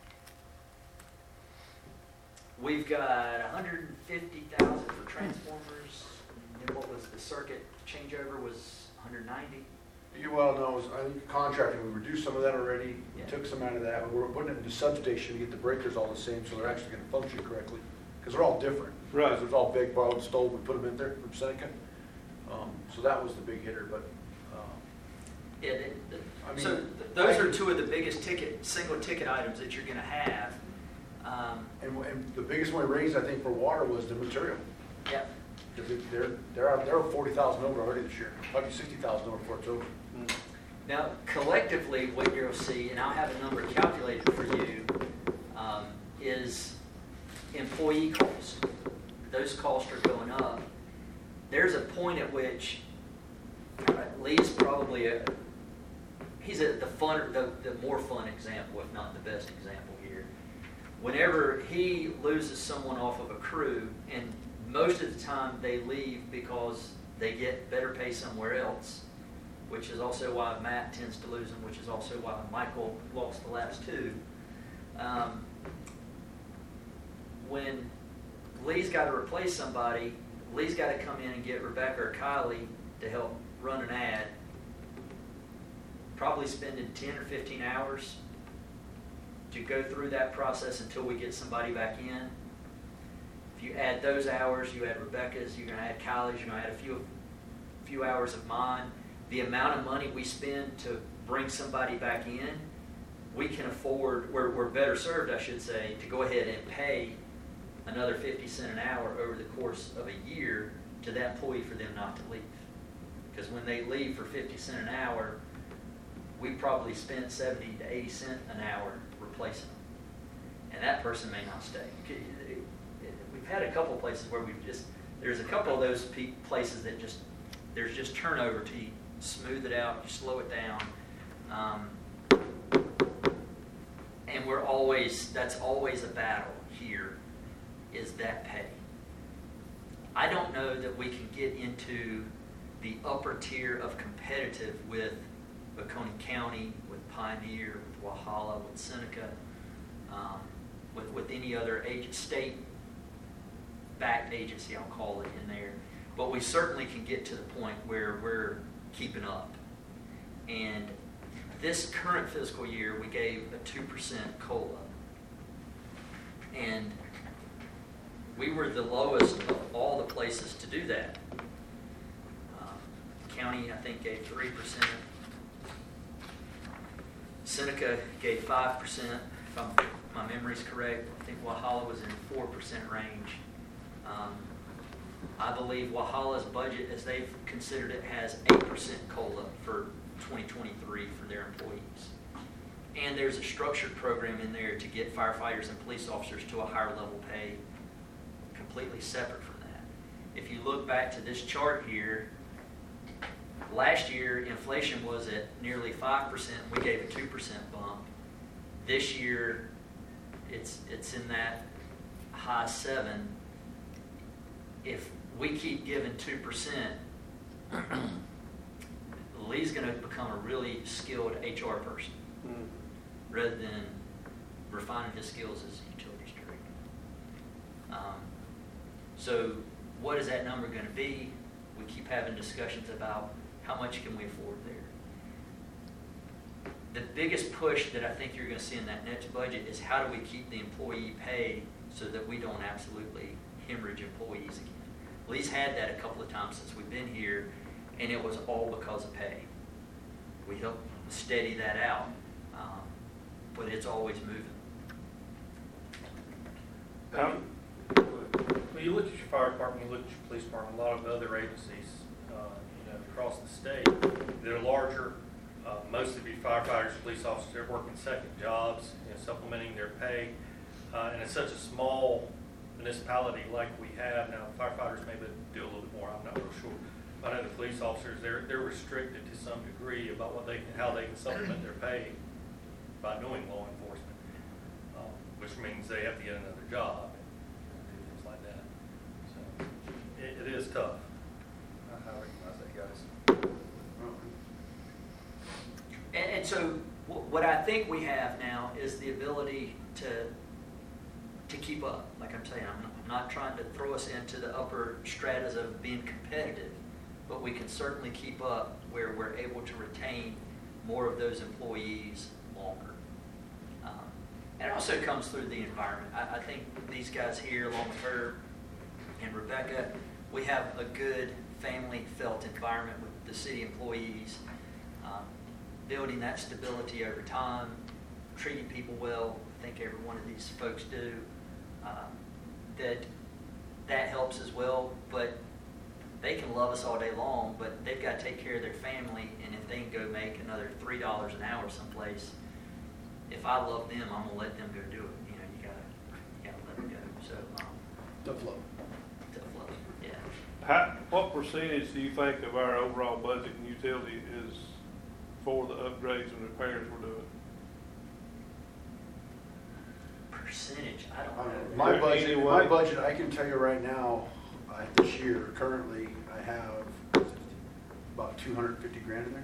We've got one hundred fifty thousand for transformers, and then what was the circuit changeover was one hundred ninety? You well know, is, I think contracting, we reduced some of that already, we Yeah. took some out of that, but we're putting it into substation to get the breakers all the same, so they're actually gonna function correctly, because they're all different. Right. Because there's all big borrowed stove, we put them in there from Seneca. Um, so that was the big hitter, but, um, Yeah, the- the- I mean. so th- those are two of the biggest ticket, single ticket items that you're gonna have. Um, And, and the biggest one we raised, I think, for water was the material. yeah, Because they're, they're, they're forty thousand over already this year, probably sixty thousand over before it's over. now collectively, what you'll see, and I'll have a number calculated for you, um, is employee costs. Those costs are going up. There's a point at which uh, Lee's probably a, he's a, the fun, the, the more fun example, if not the best example here. Whenever he loses someone off of a crew, and most of the time they leave because they get better pay somewhere else, which is also why Matt tends to lose them, which is also why Michael lost the last two. Um, when Lee's got to replace somebody, Lee's got to come in and get Rebecca or Kylie to help run an ad, probably spending ten or fifteen hours to go through that process until we get somebody back in. If you add those hours, you add Rebecca's, you're going to add Kylie's, you're going to add a few, few hours of mine. The amount of money we spend to bring somebody back in, we can afford, we're, we're better served, I should say, to go ahead and pay another fifty cents an hour over the course of a year to that employee for them not to leave. Because when they leave for fifty cents an hour, we probably spent seventy to eighty cents an hour replacing them. And that person may not stay. We've had a couple places where we've just, there's a couple of those pe- places that just, there's just turnover to you smooth it out, you slow it down. Um, and we're always, that's always a battle here, is that pay. I don't know that we can get into the upper tier of competitive with Oconee County, with Pioneer, with Walhalla, with Seneca, um, with, with any other agent, state-backed agency, I'll call it, in there. But we certainly can get to the point where we're keeping up. And this current fiscal year, we gave a two percent COLA. And we were the lowest of all the places to do that. Um, county, I think, gave three percent. Seneca gave five percent, if I'm, my memory's correct. I think Walhalla was in four percent range. Um, I believe Walhalla's budget, as they've considered it, has eight percent COLA for twenty twenty-three for their employees. And there's a structured program in there to get firefighters and police officers to a higher level pay, completely separate from that. If you look back to this chart here, last year inflation was at nearly five percent. We gave a two percent bump. This year, it's it's in that high seven. If we keep giving two percent, Lee's going to become a really skilled H R person, mm. rather than refining his skills as a utilities director. Um, so what is that number going to be? We keep having discussions about how much can we afford there. The biggest push that I think you're going to see in that next budget is how do we keep the employee pay so that we don't absolutely hemorrhage employees again. Lee's had that a couple of times since we've been here, and it was all because of pay. We helped steady that out, um, but it's always moving. Um, when you look at your fire department, you look at your police department, a lot of other agencies, uh, you know, across the state, they're larger. Uh, most of your firefighters, police officers, they're working second jobs, you know, supplementing their pay. Uh, and it's such a small municipality like we have now. Firefighters maybe do a little bit more. I'm not real sure. I know the police officers, they're they're restricted to some degree about what they can, how they can supplement their pay by doing law enforcement, um, which means they have to get another job and things like that. So it, it is tough. I, I recognize that, guys. And, and so w- what I think we have now is the ability to to keep up. Like I'm saying, I'm not, I'm not trying to throw us into the upper stratas of being competitive, but we can certainly keep up where we're able to retain more of those employees longer. Um, and it also comes through the environment. I, I think these guys here, along with her and Rebecca, we have a good family felt environment with the city employees, um, building that stability over time, treating people well, I think every one of these folks do, um, that that helps as well. But they can love us all day long, but they've got to take care of their family, and if they can go make another three dollars an hour someplace, if I love them, I'm gonna let them go do it. You know, you gotta, you gotta let them go. So, um, Tough luck. tough love, yeah. How, what percentage do you think of our overall budget and utility is for the upgrades and repairs we're doing? Percentage, I don't I don't know. know. My there budget, any my way- budget, I can tell you right now, uh, this year, currently, I have about two hundred and fifty grand in there.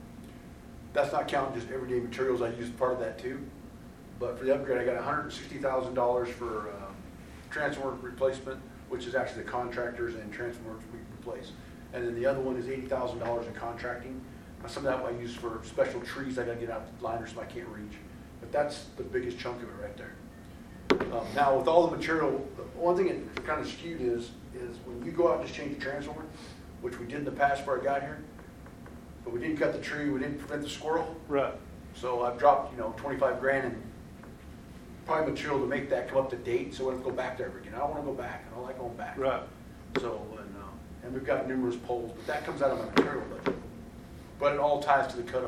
That's not counting just everyday materials, I use part of that too. But for the upgrade, I got one hundred and sixty thousand dollars for uh, transformer replacement, which is actually the contractors and transformers we replace. And then the other one is eighty thousand dollars in contracting. Now, some of that I use for special trees I gotta get out the liners so I can't reach. But that's the biggest chunk of it right there. Um, now, with all the material, the one thing that kind of skewed is, is when you go out and just change the transformer, which we did in the past before I got here, but we didn't cut the tree, we didn't prevent the squirrel. Right. So I've dropped, you know, twenty-five grand in probably material to make that come up to date, so I don't go back there again. I don't want to go back, I don't like going back. Right. So, and, uh, and we've got numerous poles, but that comes out of my material budget. But it all ties to the cutover.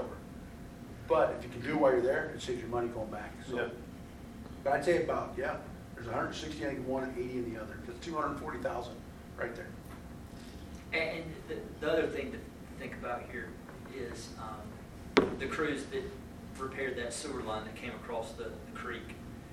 But if you can do it while you're there, it saves you money going back, so. Yeah. But I'd say about, yeah, there's one hundred and sixty, I think, in one and eighty in the other, because two hundred and forty thousand right there. And the, the other thing to think about here is um, the crews that repaired that sewer line that came across the, the creek.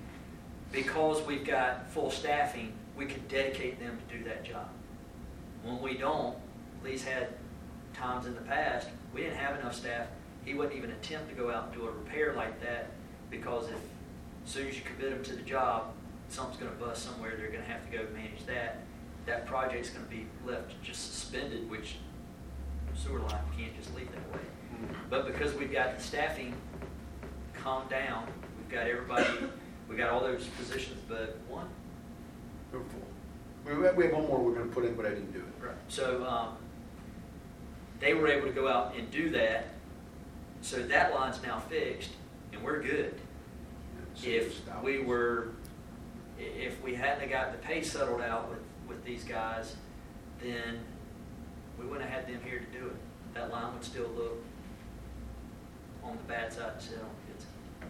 Because we've got full staffing, we could dedicate them to do that job. When we don't, Lee's had times in the past, we didn't have enough staff. He wouldn't even attempt to go out and do a repair like that, because if, as soon as you commit them to the job, something's gonna bust somewhere, they're gonna have to go manage that. That project's gonna be left just suspended, which sewer line can't just leave that way. But because we've got the staffing calmed down, we've got everybody, we've got all those positions but one. We're full. We have, we have one more we're gonna put in, but I didn't do it. Right. So, um, they were able to go out and do that, so that line's now fixed, and we're good. If we were, i- if we hadn't got the pay settled out with, with these guys, then we wouldn't have had them here to do it. That line would still look on the bad side still. It's,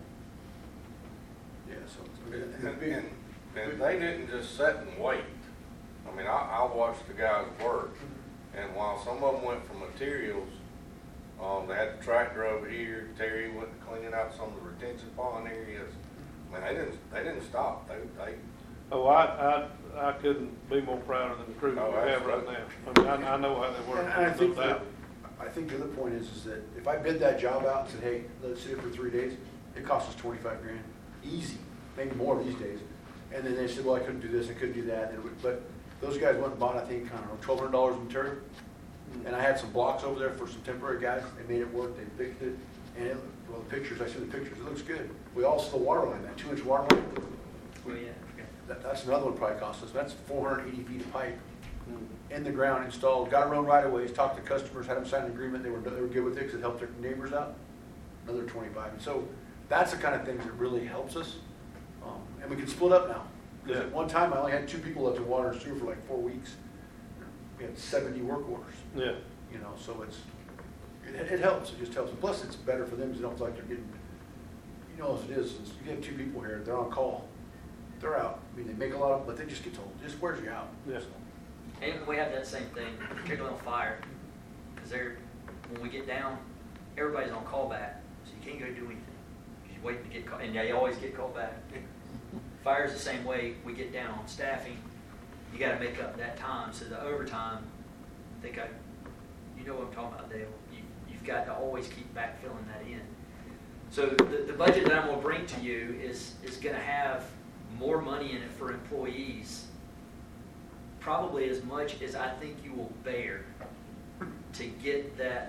Yeah, so. And, it's- and, and they didn't just sit and wait. I mean, I, I watched the guys work, and while some of them went for materials, um, they had the tractor over here, Terry went cleaning out some of the retention pond areas. I mean, they didn't, they didn't stop, they, they, Oh, I, I, I couldn't be more prouder than the crew Oh, we have right absolutely. now. I mean, I, I know how they work. And I no think, that- doubt. I think the other point is, is that if I bid that job out and said, hey, let's sit it for three days, it costs us twenty-five grand, easy, maybe more these days. And then they said, well, I couldn't do this, I couldn't do that, and it would, but those guys went and bought, I think, I don't know, twelve hundred dollars in material. And I had some blocks over there for some temporary guys, they made it work, they fixed it, and it, well, the pictures, I see the pictures, it looks good. We also, the water line, that two-inch water line, well, yeah, I forgot. that, that's another one probably cost us, that's four hundred eighty feet of pipe in the ground installed, got our own right of ways, talked to customers, had them sign an agreement, they were, they were good with it, because it helped their neighbors out, another twenty-five. And so, that's the kind of things that really helps us, um, and we can split up now. Because Yeah. at one time, I only had two people left in water and sewer for like four weeks. We had seventy work orders, Yeah. you know, so it's, it, it helps, it just helps. And plus, it's better for them, because they don't feel like they're getting, you know, as it is, is you have two people here, they're on call, they're out. I mean, they make a lot of, but they just get told, just wears you out. Yeah. And we have that same thing, particularly on fire, because they're, when we get down, everybody's on callback, so you can't go do anything. You're waiting to get called, and they always get called back. Fire's the same way, we get down on staffing, you gotta make up that time, so the overtime, I think I, you know what I'm talking about, Dale, you, you've got to always keep backfilling that in. So the, the budget that I'm gonna bring to you is, is gonna have more money in it for employees, probably as much as I think you will bear to get that,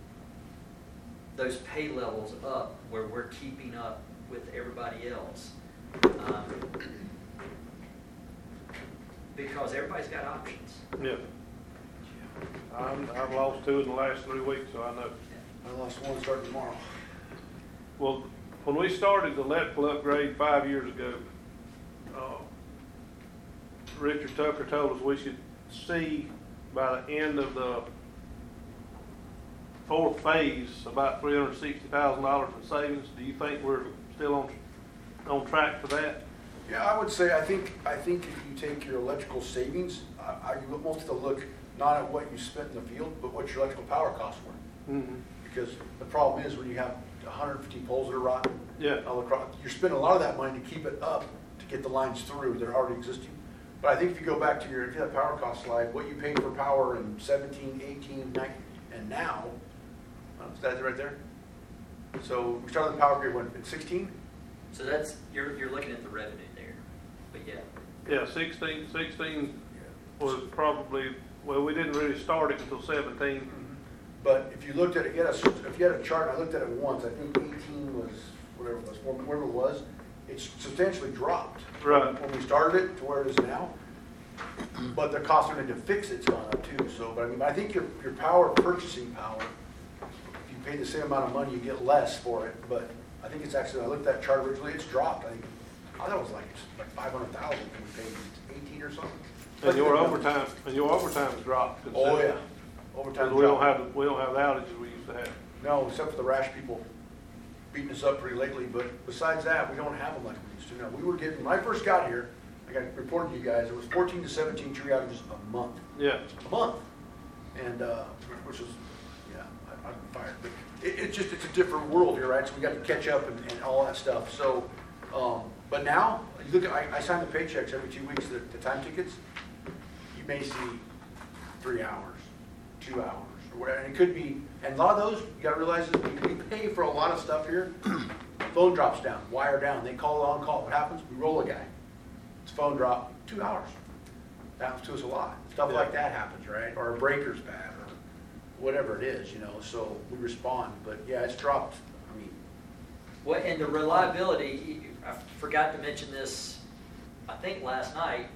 those pay levels up where we're keeping up with everybody else. Um, because everybody's got options. Yeah. I'm, I've lost two in the last three weeks, so I know. I lost one starting tomorrow. Well, when we started the electrical upgrade five years ago, uh, Richard Tucker told us we should see by the end of the fourth phase, about three hundred sixty thousand dollars in savings. Do you think we're still on, on track for that? Yeah, I would say, I think, I think if you take your electrical savings, I, I you want to look not at what you spent in the field, but what your electrical power costs were. Mm-hmm. Because the problem is when you have one hundred fifty poles that are rotten, Yeah. all across, you're spending a lot of that money to keep it up, to get the lines through that are already existing. But I think if you go back to your, if you have a power cost slide, what you paid for power in seventeen, eighteen, nineteen, and now, uh, is that right there? So we started the power grid when, in sixteen? So that's, you're, you're looking at the revenue there, but yeah. Yeah, sixteen, sixteen was probably, well, we didn't really start it until seventeen. But if you looked at it, you had a, if you had a chart, I looked at it once, I think eighteen was, whatever it was, whatever it was, it's substantially dropped. Right. When we started it to where it is now. But the cost of it to fix it's gone up too, so, but I mean, I think your, your power purchasing power, if you pay the same amount of money, you get less for it, but I think it's actually, I looked at that chart originally, it's dropped, I think, I thought it was like, like five hundred thousand, we paid eighteen or something. And your overtime, and your overtime's dropped. Oh, yeah. Because Overtime we don't dropped. have, the- we don't have the outages we used to have. No, except for the rash people beating us up pretty lately, but besides that, we don't have them like we used to. No, we were getting, when I first got here, I got reported to you guys, it was fourteen to seventeen tree outages a month, Yeah. a month. And, uh, which was, yeah, I, I'm fired, but it, it's just, it's a different world here, right? So we got to catch up and, and all that stuff, so, um, but now, you look at, I, I sign the paychecks every two weeks, the, the time tickets, you may see three hours, two hours, or whatever, and it could be, and a lot of those, you gotta realize is we we pay for a lot of stuff here, phone drops down, wire down, they call on call, what happens? We roll a guy, his phone drop, two hours. That happens to us a lot, stuff like that happens, right? Or a breaker's bad, or whatever it is, you know, so we respond, but yeah, it's dropped, I mean, Well, and the reliability, I forgot to mention this, I think last night,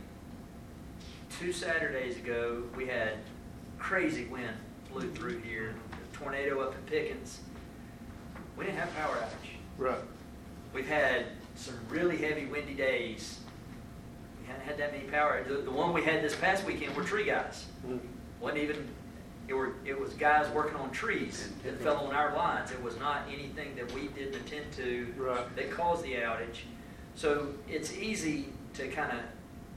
two Saturdays ago, we had crazy wind blew through here, tornado up in Pickens. We didn't have power outage. Right. We've had some really heavy windy days. We hadn't had that many power. The, the one we had this past weekend were tree guys. Mhm. Wasn't even, it were, it was guys working on trees that fell on our lines. It was not anything that we didn't attend to Right. that caused the outage. So it's easy to kind of,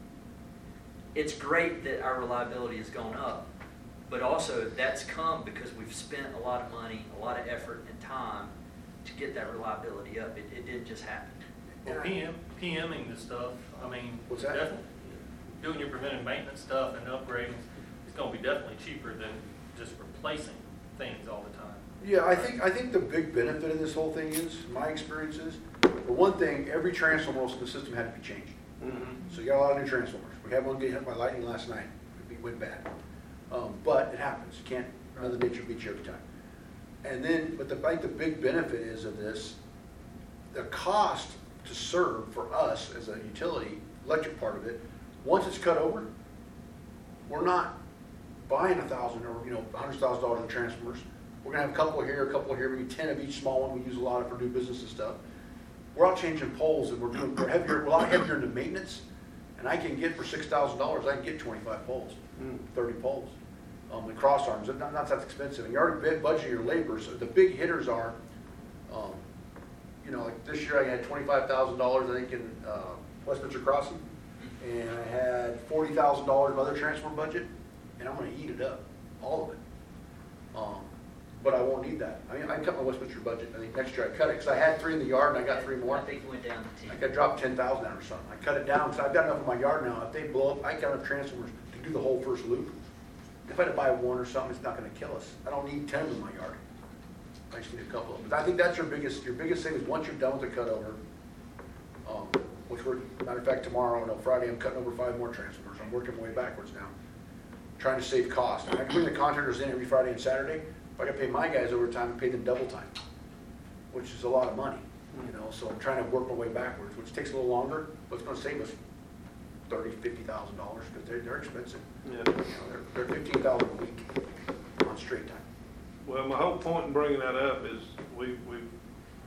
it's great that our reliability has gone up, but also that's come because we've spent a lot of money, a lot of effort and time to get that reliability up. It, it didn't just happen. Well, P M, PMing the stuff, I mean. What's that? definitely, Doing your preventive maintenance stuff and upgrading, it's gonna be definitely cheaper than just replacing things all the time. yeah, I think, I think the big benefit of this whole thing is, my experience is, for one thing, every transformer in the system had to be changed. Mhm. So you got a lot of new transformers. We had one get hit by lightning last night. It went bad. Um, but it happens. You can't, Mother Nature beats you every time. And then, but the, I think the big benefit is of this, the cost to serve for us as a utility, electric part of it, once it's cut over, we're not buying a thousand or, you know, a hundred thousand dollars in transformers. We're gonna have a couple here, a couple here, maybe ten of each small one. We use a lot of for new business and stuff. We're out changing poles and we're doing, we're heavier, we're a lot heavier into maintenance. And I can get for six thousand dollars, I can get twenty-five poles, Mm. thirty poles. Um, and cross arms, not, not that expensive. And you already bid- budget your labor, so the big hitters are, um, you know, like this year I had twenty-five thousand dollars, I think, in, uh, Westminster Crossing. And I had forty thousand dollars of other transfer budget, and I'm gonna eat it up, all of it. Um, but I won't need that. I mean, I cut my Westminster budget, I think next year I cut it, cause I had three in the yard and I got three more. I think it went down to I ten. could drop ten thousand out or something. I cut it down, because I've got enough in my yard now. If they blow up, I got enough transformers to do the whole first loop. If I had to buy one or something, it's not gonna kill us. I don't need ten in my yard. I just need a couple of them. But I think that's your biggest, your biggest thing is once you're done with the cutover, um, which we're, matter of fact, tomorrow, no, Friday, I'm cutting over five more transformers. I'm working my way backwards now, trying to save cost. I can bring the contractors in every Friday and Saturday. If I could pay my guys overtime and pay them double time, which is a lot of money, you know, so I'm trying to work my way backwards, which takes a little longer, but it's gonna save us thirty, fifty thousand dollars, because they're, they're expensive. Yeah. You know, they're, they're fifteen thousand a week on straight time. Well, my whole point in bringing that up is we, we've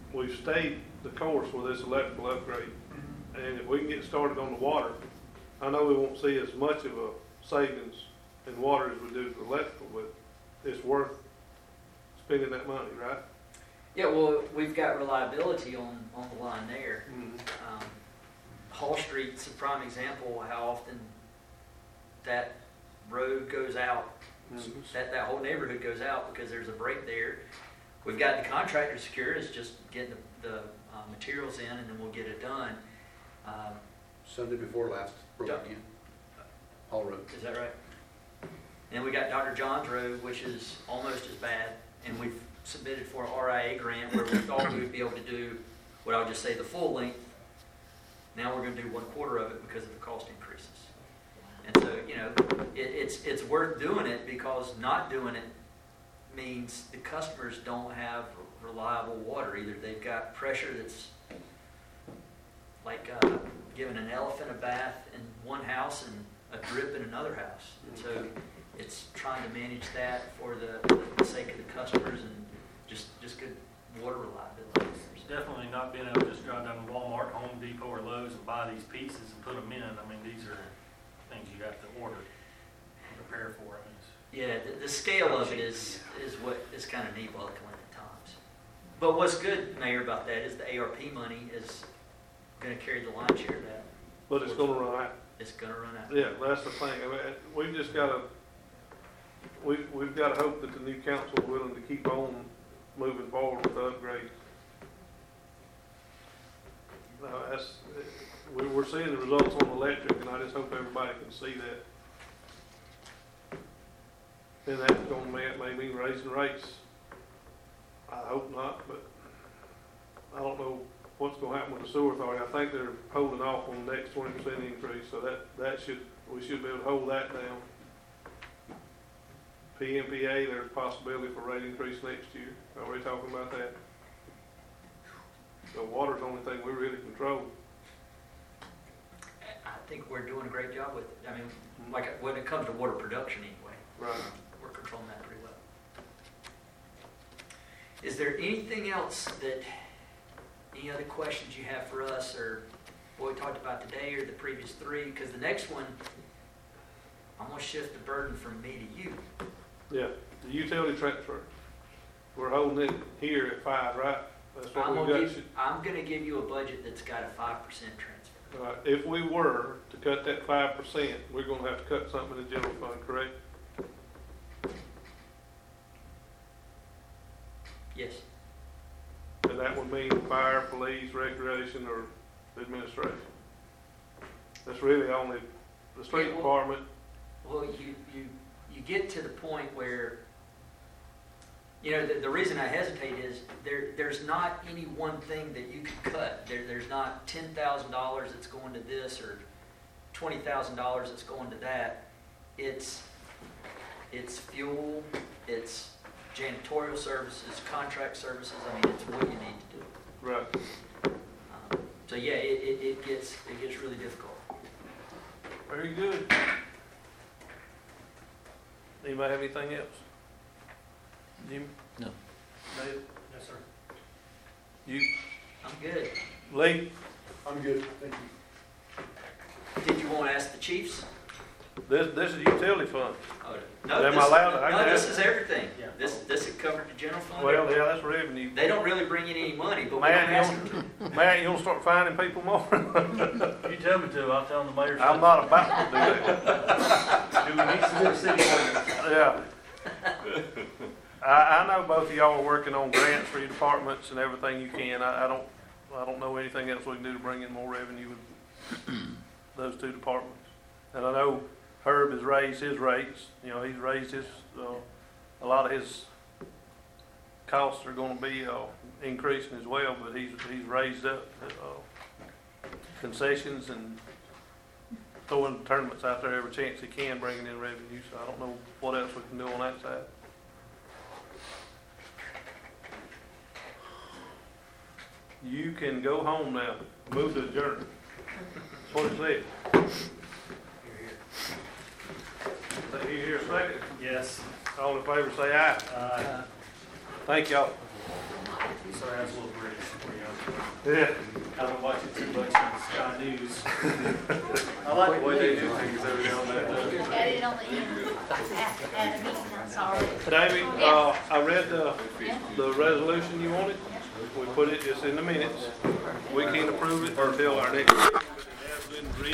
we've stayed the course with this electrical upgrade. And if we can get started on the water, I know we won't see as much of a savings in water as we do for electrical, but it's worth spending that money, right? Yeah, well, we've got reliability on, on the line there. Um, Hall Street's a prime example of how often that road goes out, Mhm. that, that whole neighborhood goes out because there's a break there. We've got the contractor secure, it's just getting the, the uh, materials in and then we'll get it done. Um, Sunday before last, broke Yeah. again. Hall Road. Is that right? And we got Doctor John's Road, which is almost as bad, and we've submitted for an R I A grant where we thought we would be able to do, what I'll just say, the full length. Now we're gonna do one quarter of it because of the cost increases. And so, you know, it, it's, it's worth doing it because not doing it means the customers don't have reliable water. Either they've got pressure that's like uh, giving an elephant a bath in one house and a drip in another house. And so it's trying to manage that for the, the sake of the customers and just, just good water reliability. It's definitely not being able to just drive down to Walmart, Home Depot, or Lowe's and buy these pieces and put them in. I mean, these are things you have to order, and prepare for. I mean, it's, Yeah, the, the scale of it is, is what is kind of neat-buckling at times. But what's good, Mayor, about that is the A R P money is going to carry the lion's share of that. But it's gonna run out. It's going to run out. Yeah, that's the thing. I mean, we've just gotta, we, we've gotta hope that the new council is willing to keep on moving forward with the upgrades. No, that's, we, we're seeing the results on electric, and I just hope everybody can see that. And that's gonna may, may mean raising rates. I hope not, but I don't know what's gonna happen with the sewer authority. I think they're holding off on the next twenty percent increase, so that, that should, we should be able to hold that down. P M P A, there's a possibility for rate increase next year. Are we talking about that? So water's the only thing we really control. I think we're doing a great job with it. I mean, like when it comes to water production anyway, Right. we're controlling that pretty well. Is there anything else that, any other questions you have for us or what we talked about today or the previous three? Because the next one, I'm going to shift the burden from me to you. Yeah, the utility transfer. We're holding it here at five, right? That's what I'm we've going got. to give, I'm going to give you a budget that's got a five percent transfer. All right, if we were to cut that five percent, we're gonna have to cut something in the general fund, correct? Yes. And that would mean fire, police, recreation, or administration. That's really only the street Yeah, well- department. Well, you, you, you get to the point where, you know, the, the reason I hesitate is there, there's not any one thing that you can cut. There, there's not ten thousand dollars that's going to this or twenty thousand dollars that's going to that. It's, it's fuel, it's janitorial services, contract services. I mean, it's what you need to do. Right. Um, so yeah, it, it, it gets, it gets really difficult. Very good. Anybody have anything else? Jimmy? No. Dave? yes, sir. You? I'm good. Lee? I'm good, thank you. Did you want to ask the chiefs? This, this is utility fund. Oh, no, Am I this, allowed to- I no, can this ask- is everything. Yeah. This, this is covered the general fund. Well, yeah, that's revenue. They don't really bring in any money, but we don't Man, ask you them to. don't, man, you don't start finding people more? You tell me to, I'll tell the mayor. I'm not about to do that. Do we need some more city ordinance? Yeah. I, I know both of y'all are working on grants for your departments and everything you can. I, I don't, I don't know anything else we can do to bring in more revenue with those two departments. And I know Herb has raised his rates, you know, he's raised his, uh, a lot of his costs are gonna be, uh, increasing as well, but he's, he's raised up, uh, concessions and throwing tournaments out there every chance he can, bringing in revenue, so I don't know what else we can do on that side. You can go home now, move to adjourn. That's what it said. Say you here a second. Yes. All in favor, say aye. Uh, Thank y'all. So that's a little British for you. Yeah. I've been watching too much on Sky News. I like the way they do things over there on that. uh, Add it on the end, at, at a meeting, I'm sorry. David, uh, I read the, the resolution you wanted. We put it just in the minutes. We can't approve it until our next meeting, but it has been read.